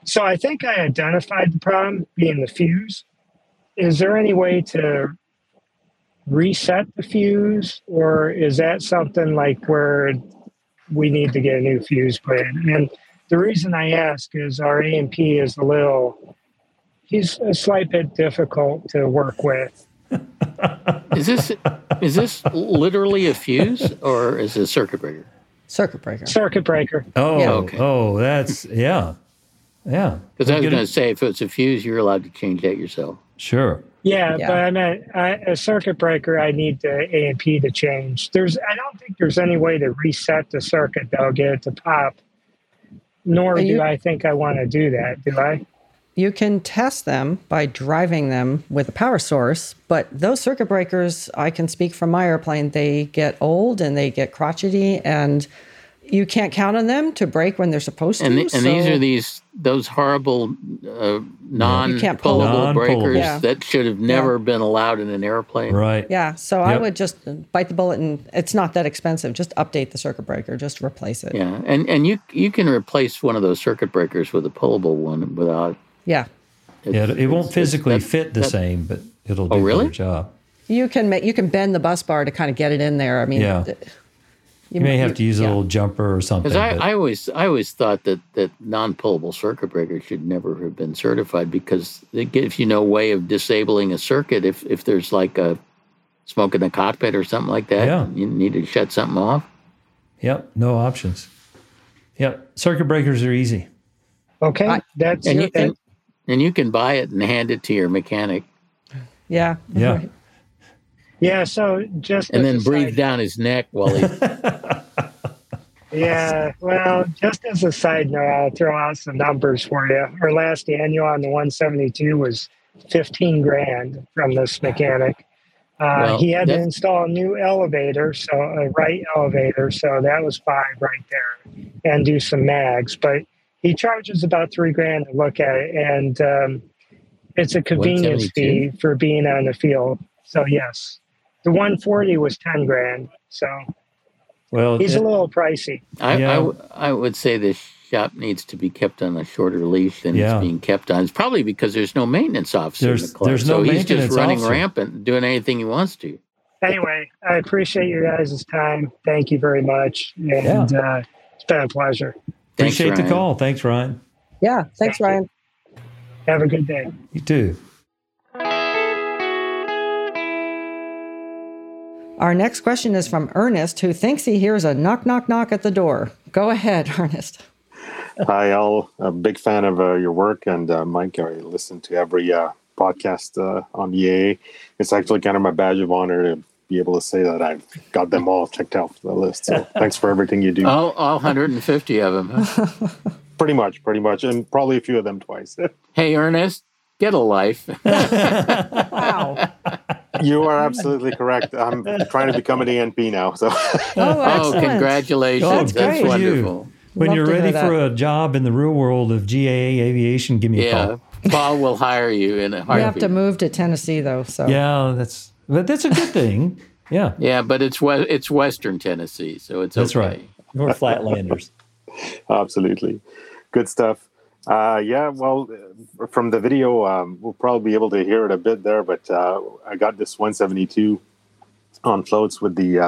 [SPEAKER 9] So I think I identified the problem being the fuse. Is there any way to reset the fuse, or is that something like where we need to get a new fuse put in? And the reason I ask is our AMP is he's a slight bit difficult to work with.
[SPEAKER 3] Is this literally a fuse, or is it a circuit breaker?
[SPEAKER 5] Circuit breaker.
[SPEAKER 9] Circuit breaker.
[SPEAKER 4] Oh,
[SPEAKER 5] Yeah.
[SPEAKER 3] Okay.
[SPEAKER 4] oh, that's yeah.
[SPEAKER 3] Because I was going to say, if it's a fuse, you're allowed to change that yourself.
[SPEAKER 4] Sure.
[SPEAKER 9] Yeah,
[SPEAKER 5] Yeah.
[SPEAKER 9] but I meant a circuit breaker. I need the AMP to change. I don't think there's any way to reset the circuit that'll get it to pop. Nor do I think I want to do that. Do I?
[SPEAKER 5] You can test them by driving them with a power source, but those circuit breakers, I can speak from my airplane, they get old and they get crotchety, and you can't count on them to break when they're supposed to.
[SPEAKER 3] And these are those horrible non-pullable
[SPEAKER 4] Non-pullable.
[SPEAKER 3] breakers
[SPEAKER 5] Yeah.
[SPEAKER 3] that should have never been allowed in an airplane.
[SPEAKER 4] Right.
[SPEAKER 5] Yeah, so I
[SPEAKER 4] Yep.
[SPEAKER 5] would just bite the bullet, and it's not that expensive. Just update the circuit breaker, just replace it.
[SPEAKER 3] Yeah, and you can replace one of those circuit breakers with a pullable one without.
[SPEAKER 5] Yeah.
[SPEAKER 4] Yeah, it won't physically
[SPEAKER 3] that-
[SPEAKER 4] fit the
[SPEAKER 3] that-
[SPEAKER 4] same, but it'll do
[SPEAKER 3] Oh, really?
[SPEAKER 4] a better job.
[SPEAKER 5] You can bend the bus bar to kind of get it in there. I mean,
[SPEAKER 4] Yeah. You may have to use a little jumper or something.
[SPEAKER 3] Because
[SPEAKER 4] but-
[SPEAKER 3] I always thought that non-pullable circuit breakers should never have been certified, because it gives you no way of disabling a circuit if there's like a smoke in the cockpit or something like that.
[SPEAKER 4] Yeah.
[SPEAKER 3] You need to shut something off.
[SPEAKER 4] Yep, no options. Yep, circuit breakers are easy.
[SPEAKER 9] Okay, that's
[SPEAKER 3] And
[SPEAKER 9] it.
[SPEAKER 3] you can buy it and hand it to your mechanic,
[SPEAKER 5] Yeah.
[SPEAKER 4] Yeah.
[SPEAKER 5] Right.
[SPEAKER 9] Yeah, so just
[SPEAKER 3] and
[SPEAKER 9] as
[SPEAKER 3] then
[SPEAKER 9] a
[SPEAKER 3] breathe
[SPEAKER 9] side-
[SPEAKER 3] down his neck while he.
[SPEAKER 9] Yeah, well, just as a side note, I'll throw out some numbers for you. Our last annual on the 172 was 15 grand from this mechanic.
[SPEAKER 3] Well,
[SPEAKER 9] He had to
[SPEAKER 3] that's-
[SPEAKER 9] install a new elevator, so a right elevator, so that was 5 right there, and do some mags. But he charges about 3 grand to look at it, and it's a convenience
[SPEAKER 3] 172?
[SPEAKER 9] fee for being on the field. So yes, the 140 was 10 grand. So
[SPEAKER 4] Well,
[SPEAKER 9] he's a little pricey.
[SPEAKER 3] I would say this shop needs to be kept on a shorter leash than
[SPEAKER 4] Yeah.
[SPEAKER 3] it's being kept on. It's probably because there's no maintenance officer in
[SPEAKER 4] There's-
[SPEAKER 3] the club.
[SPEAKER 4] there's no
[SPEAKER 3] so he's just
[SPEAKER 4] maintenance
[SPEAKER 3] running
[SPEAKER 4] officer.
[SPEAKER 3] rampant, doing anything he wants to.
[SPEAKER 9] Anyway, I appreciate your guys' time. Thank you very much. And it's been a pleasure.
[SPEAKER 3] Thanks,
[SPEAKER 4] appreciate the
[SPEAKER 3] Ryan.
[SPEAKER 4] call. Thanks, Ryan.
[SPEAKER 5] Yeah. Thanks, Ryan.
[SPEAKER 9] Have a good day.
[SPEAKER 4] You too.
[SPEAKER 5] Our next question is from Ernest, who thinks he hears a knock, knock, knock at the door. Go ahead, Ernest.
[SPEAKER 10] Hi, all. A big fan of your work, and Mike, I listen to every podcast on EAA. It's actually kind of my badge of honor to be able to say that I've got them all checked out for the list. So thanks for everything you do.
[SPEAKER 3] All 150 of them. Huh?
[SPEAKER 10] Pretty much, and probably a few of them twice.
[SPEAKER 3] Hey, Ernest, get a life.
[SPEAKER 5] Wow.
[SPEAKER 10] You are absolutely correct. I'm trying to become an ANP now. So
[SPEAKER 5] Oh,
[SPEAKER 3] Oh,
[SPEAKER 5] excellent.
[SPEAKER 3] congratulations.
[SPEAKER 4] Oh,
[SPEAKER 3] That's
[SPEAKER 5] great.
[SPEAKER 3] wonderful.
[SPEAKER 4] When
[SPEAKER 5] Love
[SPEAKER 4] you're
[SPEAKER 5] to hear
[SPEAKER 4] ready
[SPEAKER 5] that.
[SPEAKER 4] for a job in the real world of GAA aviation, give me a
[SPEAKER 3] Yeah.
[SPEAKER 4] call.
[SPEAKER 3] Paul will hire you in a
[SPEAKER 5] You
[SPEAKER 3] heartbeat.
[SPEAKER 5] have to move to Tennessee, though. So
[SPEAKER 4] Yeah, that's a good thing. Yeah,
[SPEAKER 3] Yeah, but it's Western Tennessee, so it's
[SPEAKER 4] that's
[SPEAKER 3] okay.
[SPEAKER 4] right. We're flatlanders.
[SPEAKER 10] absolutely, good stuff. Well, from the video, we'll probably be able to hear it a bit there, but I got this 172 on floats with the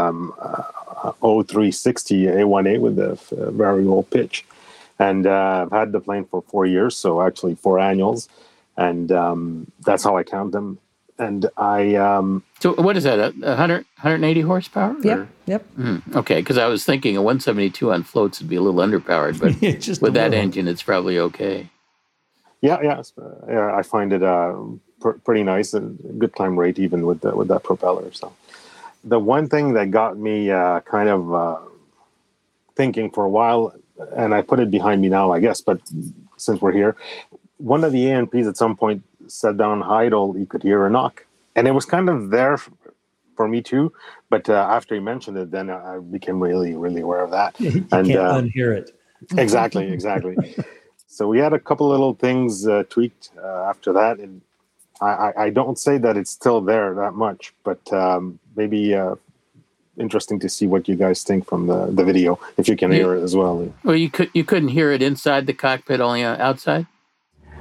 [SPEAKER 10] 0360 A18 with the variable pitch. And I've had the plane for 4 years, so actually 4 annuals. And that's how I count them. And
[SPEAKER 3] So what is that, 180 horsepower?
[SPEAKER 5] Yep. Yep.
[SPEAKER 3] Okay, because I was thinking a 172 on floats would be a little underpowered, but
[SPEAKER 4] Yeah, just
[SPEAKER 3] with
[SPEAKER 4] a
[SPEAKER 3] that
[SPEAKER 4] little.
[SPEAKER 3] engine, it's probably okay.
[SPEAKER 10] Yeah, I find it pretty nice and good climb rate even with that propeller. So the one thing that got me kind of thinking for a while, and I put it behind me now, I guess, but since we're here, one of the ANPs at some point said down idle, you could hear a knock, and it was kind of there for me too. But after he mentioned it, then I became really, really aware of that.
[SPEAKER 4] You
[SPEAKER 10] And
[SPEAKER 4] can't unhear it.
[SPEAKER 10] exactly. So we had a couple little things tweaked after that, and I don't say that it's still there that much, but maybe interesting to see what you guys think from the video, if you can hear it as well.
[SPEAKER 3] Well, you couldn't hear it inside the cockpit, only outside?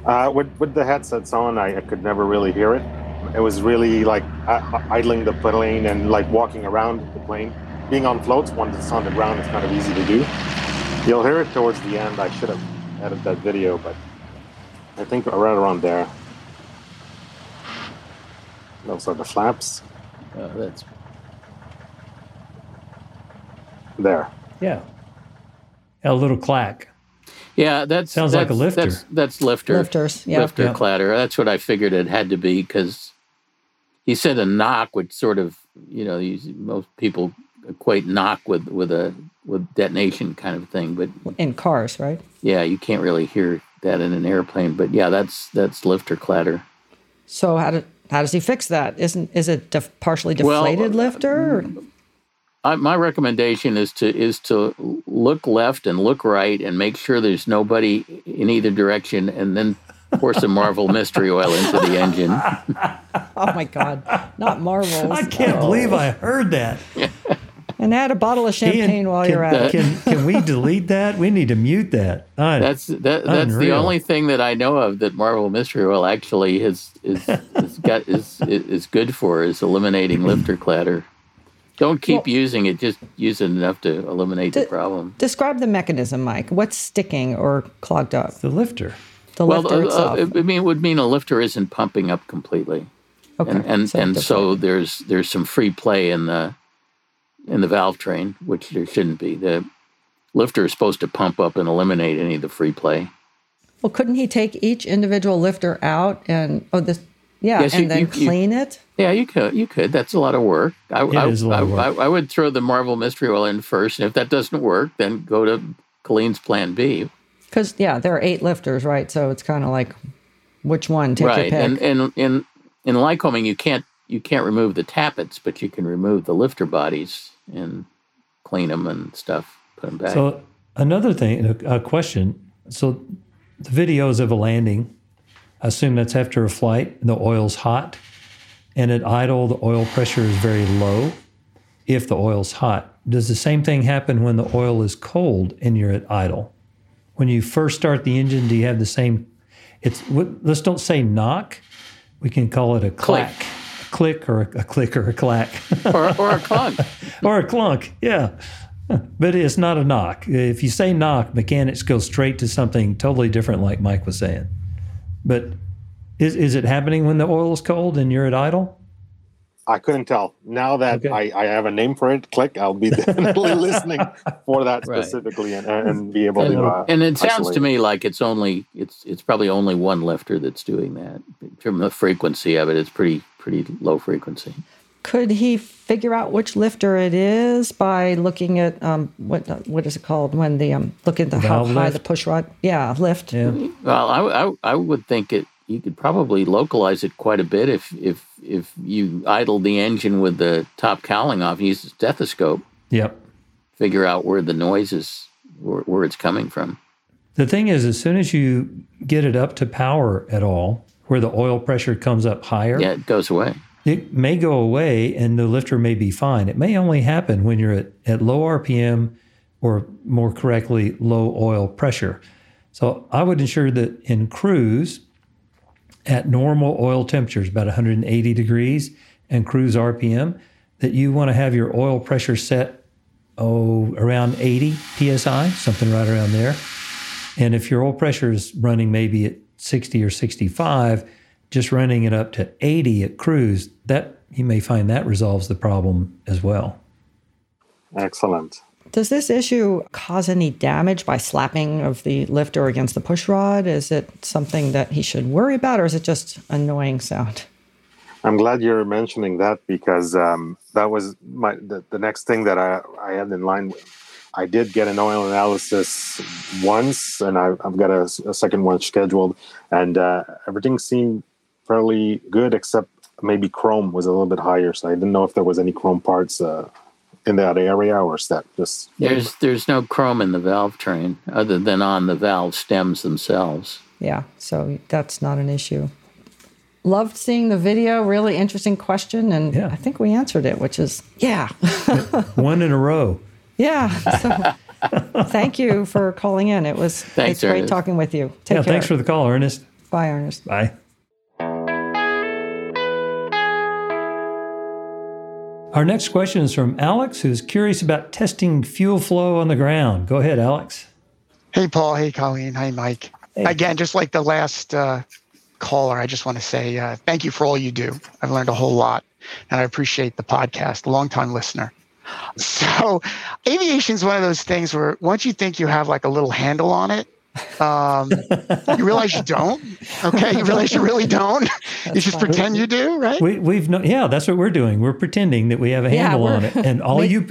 [SPEAKER 10] With the headsets on, I could never really hear it. It was really like idling the plane and like walking around the plane. Being on floats, once it's on the ground, it's kind of easy to do. You'll hear it towards the end. I should have edited that video, but I think right around there. Those are the flaps.
[SPEAKER 3] Oh, that's
[SPEAKER 10] there.
[SPEAKER 4] Yeah. A little clack.
[SPEAKER 3] Yeah,
[SPEAKER 4] sounds like a lifter.
[SPEAKER 3] That's lifter.
[SPEAKER 5] Lifters, yeah.
[SPEAKER 3] Lifter clatter. That's what I figured it had to be, because he said a knock, which sort of, most people equate knock with detonation kind of thing, but
[SPEAKER 5] in cars, right?
[SPEAKER 3] Yeah, you can't really hear that in an airplane, but yeah, that's lifter clatter.
[SPEAKER 5] So how does he fix that? Is it partially deflated lifter? Or?
[SPEAKER 3] My recommendation is to look left and look right and make sure there's nobody in either direction, and then pour some Marvel Mystery Oil into the engine.
[SPEAKER 5] Oh my God, not Marvels!
[SPEAKER 4] I can't believe I heard that.
[SPEAKER 5] And add a bottle of champagne while you're at it.
[SPEAKER 4] Can we delete that? We need to mute that.
[SPEAKER 3] That's the only thing that I know of that Marvel Mystery Oil actually is good for, is eliminating lifter clatter. Don't keep using it; just use it enough to eliminate the problem.
[SPEAKER 5] Describe the mechanism, Mike. What's sticking or clogged up?
[SPEAKER 4] The lifter.
[SPEAKER 5] The lifter itself.
[SPEAKER 3] It would mean a lifter isn't pumping up completely.
[SPEAKER 5] Okay.
[SPEAKER 3] And so there's some free play in the valve train, which there shouldn't be. The lifter is supposed to pump up and eliminate any of the free play.
[SPEAKER 5] Well, couldn't he take each individual lifter out and then clean it? Yeah,
[SPEAKER 3] you could. That's a lot of work.
[SPEAKER 4] It is a lot of work.
[SPEAKER 3] I would throw the Marvel Mystery Oil in first, and if that doesn't work, then go to Colleen's Plan B.
[SPEAKER 5] Because there are 8 lifters, right? So it's kind of like, which one? Take your pick.
[SPEAKER 3] And in Lycoming, you can't remove the tappets, but you can remove the lifter bodies and clean them and stuff, put them back.
[SPEAKER 4] So another thing, a question. So the videos of a landing, I assume that's after a flight, and the oil's hot, and at idle, the oil pressure is very low if the oil's hot. Does the same thing happen when the oil is cold and you're at idle? When you first start the engine, do you have the same, let's don't say knock, we can call it a clack. Click or a click or a clack.
[SPEAKER 3] or a clunk.
[SPEAKER 4] Or a clunk, yeah. But it's not a knock. If you say knock, mechanics go straight to something totally different, like Mike was saying. But is it happening when the oil is cold and you're at idle?
[SPEAKER 10] I couldn't tell. Now that I have a name for it, click, I'll be definitely listening for that specifically and be able to.
[SPEAKER 3] And it sounds to me like it's probably only one lifter that's doing that. From the frequency of it, it's pretty low frequency.
[SPEAKER 5] Could he figure out which lifter it is by looking at what is it called when look at how high the push rod? Yeah, lift.
[SPEAKER 4] Yeah.
[SPEAKER 3] Well, I would think you could probably localize it quite a bit if you idle the engine with the top cowling off, use a stethoscope.
[SPEAKER 4] Yep.
[SPEAKER 3] Figure out where the noise is, where it's coming from.
[SPEAKER 4] The thing is, as soon as you get it up to power at all, where the oil pressure comes up higher,
[SPEAKER 3] it goes away.
[SPEAKER 4] It may go away and the lifter may be fine. It may only happen when you're at low RPM, or more correctly, low oil pressure. So I would ensure that in cruise, at normal oil temperatures, about 180 degrees, and cruise RPM, that you want to have your oil pressure set, around 80 PSI, something right around there. And if your oil pressure is running maybe at 60 or 65, just running it up to 80 at cruise, that you may find that resolves the problem as well.
[SPEAKER 10] Excellent.
[SPEAKER 5] Does this issue cause any damage by slapping of the lifter against the push rod? Is it something that he should worry about, or is it just annoying sound?
[SPEAKER 10] I'm glad you're mentioning that, because that was the next thing that I had in line with. I did get an oil analysis once, and I've got a second one scheduled, and everything seemed fairly good, except maybe chrome was a little bit higher. So I didn't know if there was any chrome parts in that area, or is that just...
[SPEAKER 3] There's no chrome in the valve train other than on the valve stems themselves.
[SPEAKER 5] Yeah, so that's not an issue. Loved seeing the video. Really interesting question, and I think we answered it, which is,
[SPEAKER 4] one in a row.
[SPEAKER 5] Yeah. So thank you for calling in. It's great talking with you. Take care.
[SPEAKER 4] Thanks for the call, Ernest.
[SPEAKER 5] Bye, Ernest.
[SPEAKER 4] Bye. Our next question is from Alex, who's curious about testing fuel flow on the ground. Go ahead, Alex.
[SPEAKER 11] Hey, Paul. Hey, Colleen. Hi, Mike.
[SPEAKER 4] Hey.
[SPEAKER 11] Again, just like the last caller, I just want to say thank you for all you do. I've learned a whole lot, and I appreciate the podcast, a long-time listener. So aviation is one of those things where once you think you have like a little handle on it, you realize you don't. Okay, you realize you really don't. You just pretend you do, right?
[SPEAKER 4] Yeah, that's what we're doing. We're pretending that we have a handle on it, and all you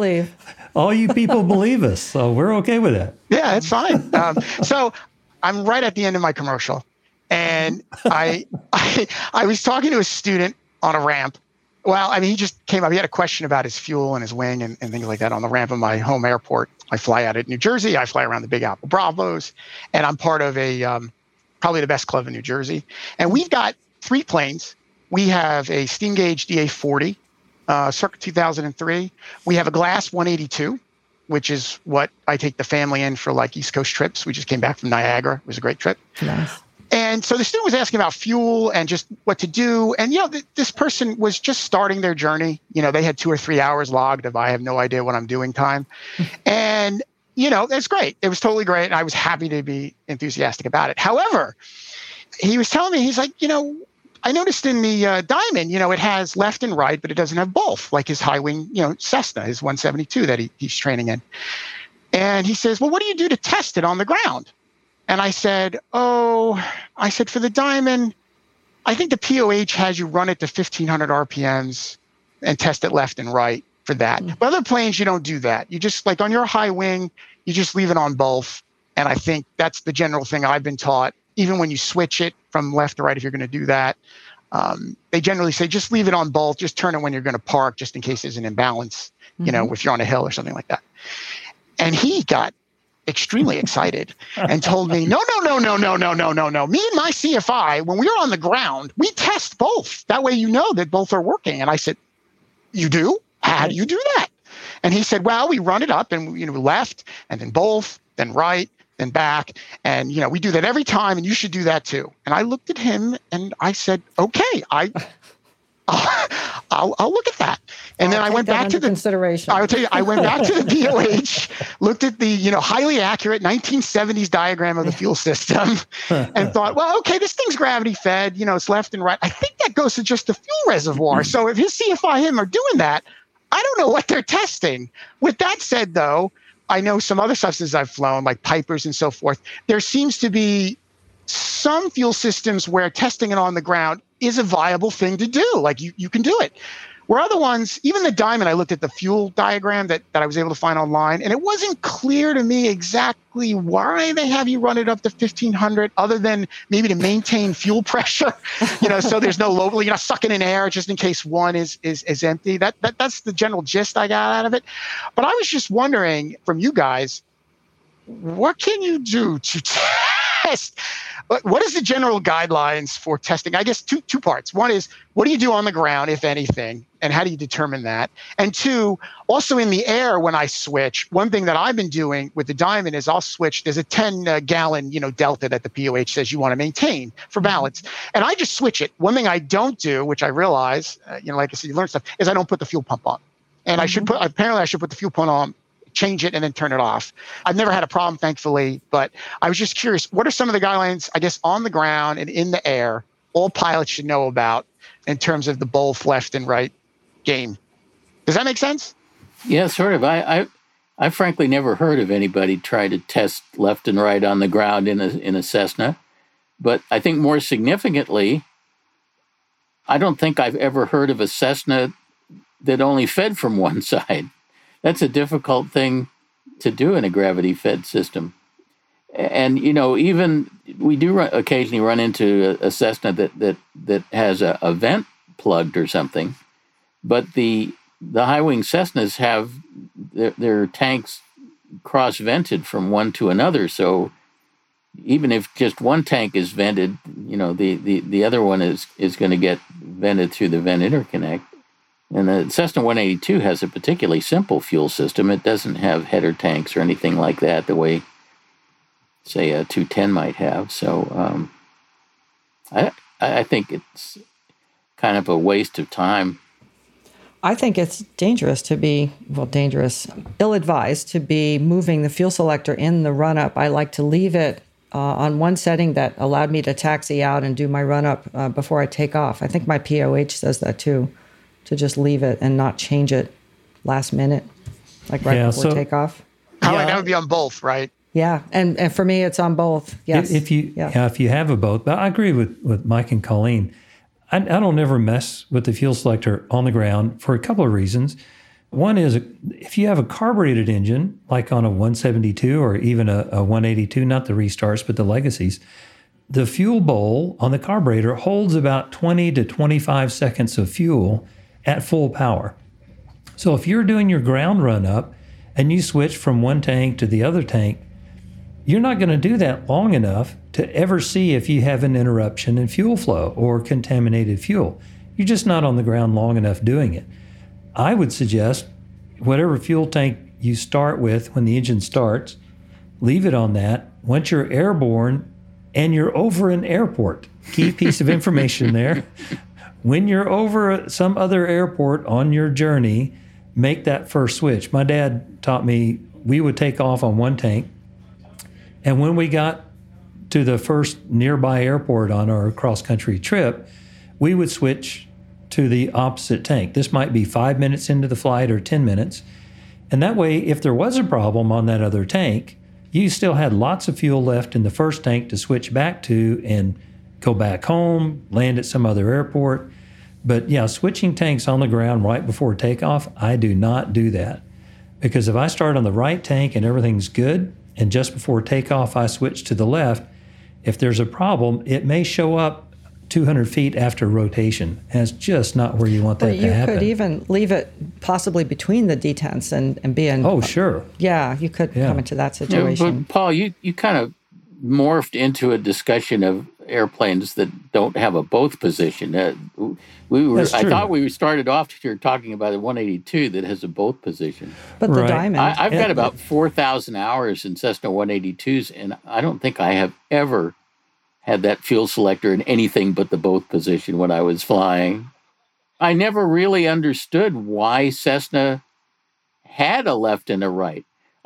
[SPEAKER 4] people believe us. So we're okay with that.
[SPEAKER 11] Yeah, it's fine. So I'm right at the end of my commercial, and I was talking to a student on a ramp. Well, I mean, he just came up. He had a question about his fuel and his wing and things like that on the ramp of my home airport. I fly out at New Jersey. I fly around the Big Apple Bravos, and I'm part of a probably the best club in New Jersey. And we've got 3 planes. We have a Steam Gauge DA-40, circa 2003. We have a Glass 182, which is what I take the family in for like East Coast trips. We just came back from Niagara. It was a great trip.
[SPEAKER 5] Nice.
[SPEAKER 11] And so the student was asking about fuel and just what to do. And, this person was just starting their journey. They had 2 or 3 hours logged of I have no idea what I'm doing time. And, that's great. It was totally great. And I was happy to be enthusiastic about it. However, he was telling me, he's like, I noticed in the Diamond, it has left and right, but it doesn't have both, like his high wing, Cessna, his 172 that he's training in. And he says, well, what do you do to test it on the ground? And I said, for the Diamond, I think the POH has you run it to 1,500 RPMs and test it left and right for that. But other planes, you don't do that. You just, like on your high wing, you just leave it on both. And I think that's the general thing I've been taught. Even when you switch it from left to right, if you're going to do that, they generally say, just leave it on both. Just turn it when you're going to park, just in case there's an imbalance, if you're on a hill or something like that. And he got extremely excited and told me, no. Me and my CFI, when we're on the ground, we test both. That way that both are working. And I said, you do? How do you do that? And he said, well, we run it up and, left and then both, then right, then back. And, we do that every time and you should do that too. And I looked at him and I said, okay, I'll look at that. And then I went back to the consideration. I will tell you, I went back to the DOH, looked at the highly accurate 1970s diagram of the fuel system, and thought, well, okay, this thing's gravity fed. It's left and right. I think that goes to just the fuel reservoir. So if his CFI him are doing that, I don't know what they're testing. With that said, though, I know some other substances I've flown, like Pipers and so forth. There seems to be some fuel systems where testing it on the ground is a viable thing to do. Like you can do it. Where other ones, even the Diamond, I looked at the fuel diagram that I was able to find online, and it wasn't clear to me exactly why they have you run it up to 1,500, other than maybe to maintain fuel pressure, so there's no low, you're not sucking in air just in case one is empty. That's the general gist I got out of it. But I was just wondering from you guys, what can you do to test? What is the general guidelines for testing? I guess two parts. One is, what do you do on the ground, if anything, and how do you determine that? And 2, also in the air when I switch, one thing that I've been doing with the Diamond is I'll switch. There's a 10-gallon, delta that the POH says you want to maintain for balance, and I just switch it. One thing I don't do, which I realize, like I said, you learn stuff, is I don't put the fuel pump on, and I should put the fuel pump on, change it, and then turn it off. I've never had a problem, thankfully, but I was just curious, what are some of the guidelines, I guess, on the ground and in the air, all pilots should know about in terms of the both left and right game? Does that make sense?
[SPEAKER 3] Yeah, sort of. I frankly never heard of anybody try to test left and right on the ground in a Cessna, but I think more significantly, I don't think I've ever heard of a Cessna that only fed from one side. That's a difficult thing to do in a gravity-fed system. And, even we do occasionally run into a Cessna that has a vent plugged or something, but the high-wing Cessnas have their tanks cross-vented from one to another. So even if just one tank is vented, the other one is going to get vented through the vent interconnect. And the Cessna 182 has a particularly simple fuel system. It doesn't have header tanks or anything like that, the way, say, a 210 might have. So I think it's kind of a waste of time.
[SPEAKER 5] I think it's dangerous, ill-advised to be moving the fuel selector in the run-up. I like to leave it on one setting that allowed me to taxi out and do my run-up before I take off. I think my POH says that too, to just leave it and not change it last minute, like before takeoff.
[SPEAKER 11] That would be on both, right?
[SPEAKER 5] Yeah, and for me, it's on both. Yes.
[SPEAKER 4] If you have a both, but I agree with Mike and Colleen. I don't ever mess with the fuel selector on the ground for a couple of reasons. One is if you have a carbureted engine, like on a 172 or even a 182, not the restarts, but the legacies, the fuel bowl on the carburetor holds about 20 to 25 seconds of fuel at full power. So if you're doing your ground run up and you switch from one tank to the other tank, you're not going to do that long enough to ever see if you have an interruption in fuel flow or contaminated fuel. You're just not on the ground long enough doing it. I would suggest whatever fuel tank you start with when the engine starts, leave it on that. Once you're airborne and you're over an airport, key piece of information there. When you're over some other airport on your journey, make that first switch. My dad taught me we would take off on one tank, and when we got to the first nearby airport on our cross-country trip, we would switch to the opposite tank. This might be 5 minutes into the flight or 10 minutes. And that way, if there was a problem on that other tank, you still had lots of fuel left in the first tank to switch back to and go back home, land at some other airport. But yeah, switching tanks on the ground right before takeoff, I do not do that. Because if I start on the right tank and everything's good, and just before takeoff I switch to the left, if there's a problem, it may show up 200 feet after rotation. And it's just not where you want that to happen.
[SPEAKER 5] You could even leave it possibly between the detents and be in...
[SPEAKER 4] Oh, sure.
[SPEAKER 5] Yeah, you could come into that situation.
[SPEAKER 3] Yeah, but Paul, you kind of morphed into a discussion of airplanes that don't have a both position. I thought we started off here talking about a 182 that has a both position.
[SPEAKER 5] But the Diamond...
[SPEAKER 3] I've got about 4,000 hours in Cessna 182s, and I don't think I have ever had that fuel selector in anything but the both position when I was flying. I never really understood why Cessna had a left and a right.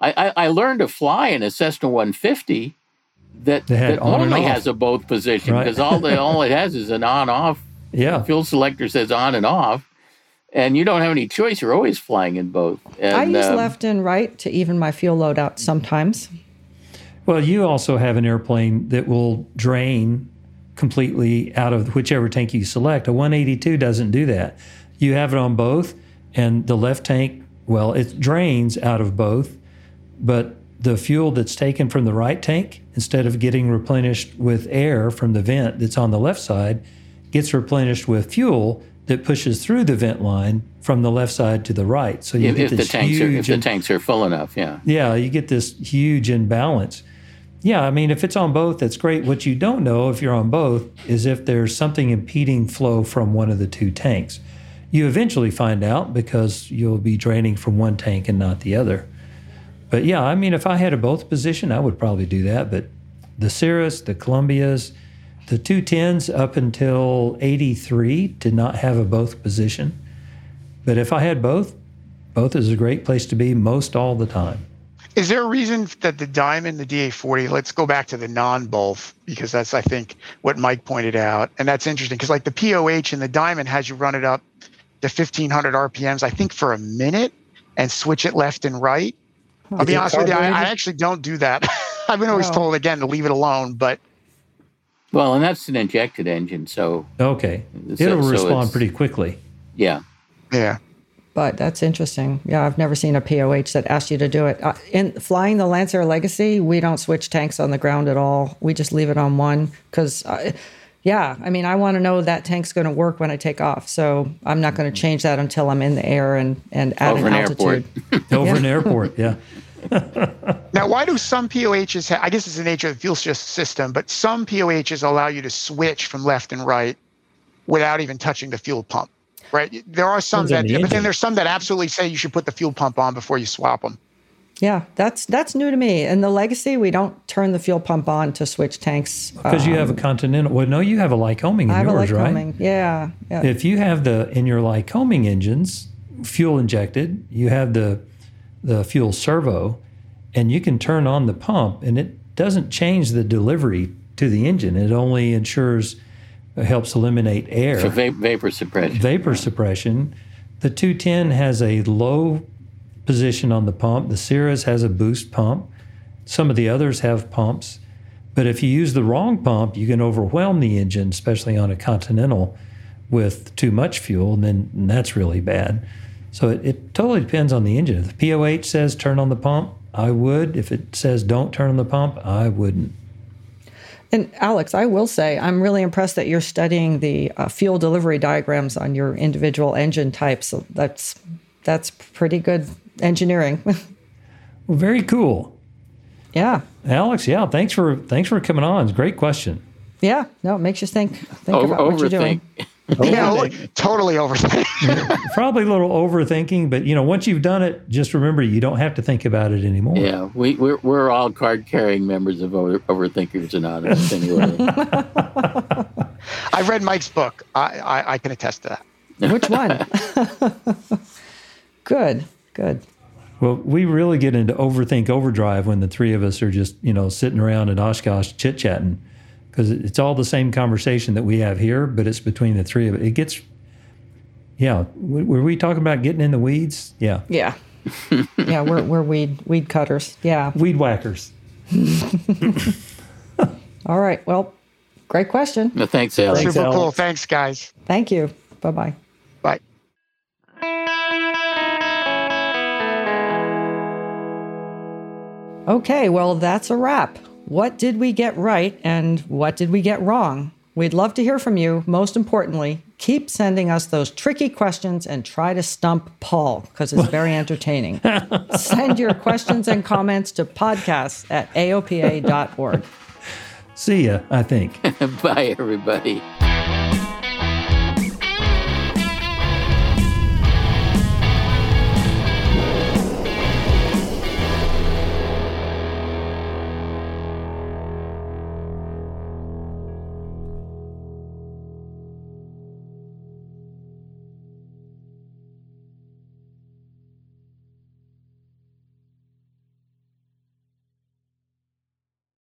[SPEAKER 3] I learned to fly in a Cessna 150 that only has a both position, because all it has is an on-off.
[SPEAKER 4] Yeah.
[SPEAKER 3] Fuel selector says on and off, and you don't have any choice. You're always flying in both. And,
[SPEAKER 5] I use left and right to even my fuel load out sometimes.
[SPEAKER 4] Well, you also have an airplane that will drain completely out of whichever tank you select. A 182 doesn't do that. You have it on both, and the left tank, well, it drains out of both, but the fuel that's taken from the right tank, instead of getting replenished with air from the vent that's on the left side, gets replenished with fuel that pushes through the vent line from the left side to the right. So you get this
[SPEAKER 3] if the tanks are full enough, yeah.
[SPEAKER 4] Yeah, you get this huge imbalance. Yeah, I mean, if it's on both, that's great. What you don't know if you're on both is if there's something impeding flow from one of the two tanks. You eventually find out because you'll be draining from one tank and not the other. But yeah, I mean, if I had a both position, I would probably do that. But the Cirrus, the Columbias, the 210s up until 83 did not have a both position. But if I had both is a great place to be most all the time.
[SPEAKER 11] Is there a reason that the Diamond, the DA40, let's go back to the non-both, because that's, I think, what Mike pointed out. And that's interesting because like the POH and the Diamond has you run it up to 1,500 RPMs, I think, for a minute and switch it left and right. I'll be honest with you, I actually don't do that. I've been always told, again, to leave it alone, but...
[SPEAKER 3] Well, and that's an injected engine, so...
[SPEAKER 4] Okay. It'll respond pretty quickly.
[SPEAKER 3] Yeah.
[SPEAKER 11] Yeah.
[SPEAKER 5] But that's interesting. Yeah, I've never seen a POH that asked you to do it. In flying the Lancer Legacy, we don't switch tanks on the ground at all. We just leave it on one because, I mean, I want to know that tank's going to work when I take off. So I'm not going to change that until I'm in the air and at an altitude.
[SPEAKER 4] Over an airport, yeah.
[SPEAKER 11] Now, why do some POHs, I guess it's the nature of the fuel system, but some POHs allow you to switch from left and right without even touching the fuel pump? Right. There are some but then there's some that absolutely say you should put the fuel pump on before you swap them.
[SPEAKER 5] Yeah, that's new to me. In the Legacy, we don't turn the fuel pump on to switch tanks.
[SPEAKER 4] Because you have a Continental. Well, no, you have a Lycoming in yours, right?
[SPEAKER 5] Lycoming. Yeah.
[SPEAKER 4] If you have in your Lycoming engines, fuel injected, you have the fuel servo, and you can turn on the pump, and it doesn't change the delivery to the engine. It only helps eliminate air.
[SPEAKER 3] So vapor suppression.
[SPEAKER 4] Vapor suppression. The 210 has a low position on the pump. The Cirrus has a boost pump. Some of the others have pumps. But if you use the wrong pump, you can overwhelm the engine, especially on a Continental, with too much fuel, and then that's really bad. So it totally depends on the engine. If the POH says turn on the pump, I would. If it says don't turn on the pump, I wouldn't.
[SPEAKER 5] And Alex, I will say, I'm really impressed that you're studying the fuel delivery diagrams on your individual engine types. So that's pretty good engineering.
[SPEAKER 4] Well, very cool.
[SPEAKER 5] Yeah.
[SPEAKER 4] Alex, yeah, thanks for coming on. It's a great question.
[SPEAKER 5] Yeah. No, it makes you think about what you're doing.
[SPEAKER 11] Yeah, totally overthink.
[SPEAKER 4] Probably a little overthinking, but once you've done it, just remember you don't have to think about it anymore.
[SPEAKER 3] Yeah, we're all card-carrying members of Overthinkers Anonymous anyway.
[SPEAKER 11] I've read Mike's book. I can attest to that.
[SPEAKER 5] Which one? Good.
[SPEAKER 4] Well, we really get into overthink overdrive when the three of us are just, sitting around at Oshkosh chit-chatting, because it's all the same conversation that we have here, but it's between the three of it. It gets, were we talking about getting in the weeds? Yeah.
[SPEAKER 5] Yeah. Yeah, we're weed cutters. Yeah.
[SPEAKER 4] Weed whackers.
[SPEAKER 5] All right. Well, great question.
[SPEAKER 3] No, thanks, Alex.
[SPEAKER 11] Super cool. Thanks, guys.
[SPEAKER 5] Thank you. Bye-bye.
[SPEAKER 11] Bye.
[SPEAKER 5] Okay, well, that's a wrap. What did we get right and what did we get wrong? We'd love to hear from you. Most importantly, keep sending us those tricky questions and try to stump Paul, because it's very entertaining. Send your questions and comments to podcasts@aopa.org.
[SPEAKER 4] See ya, I think.
[SPEAKER 3] Bye, everybody.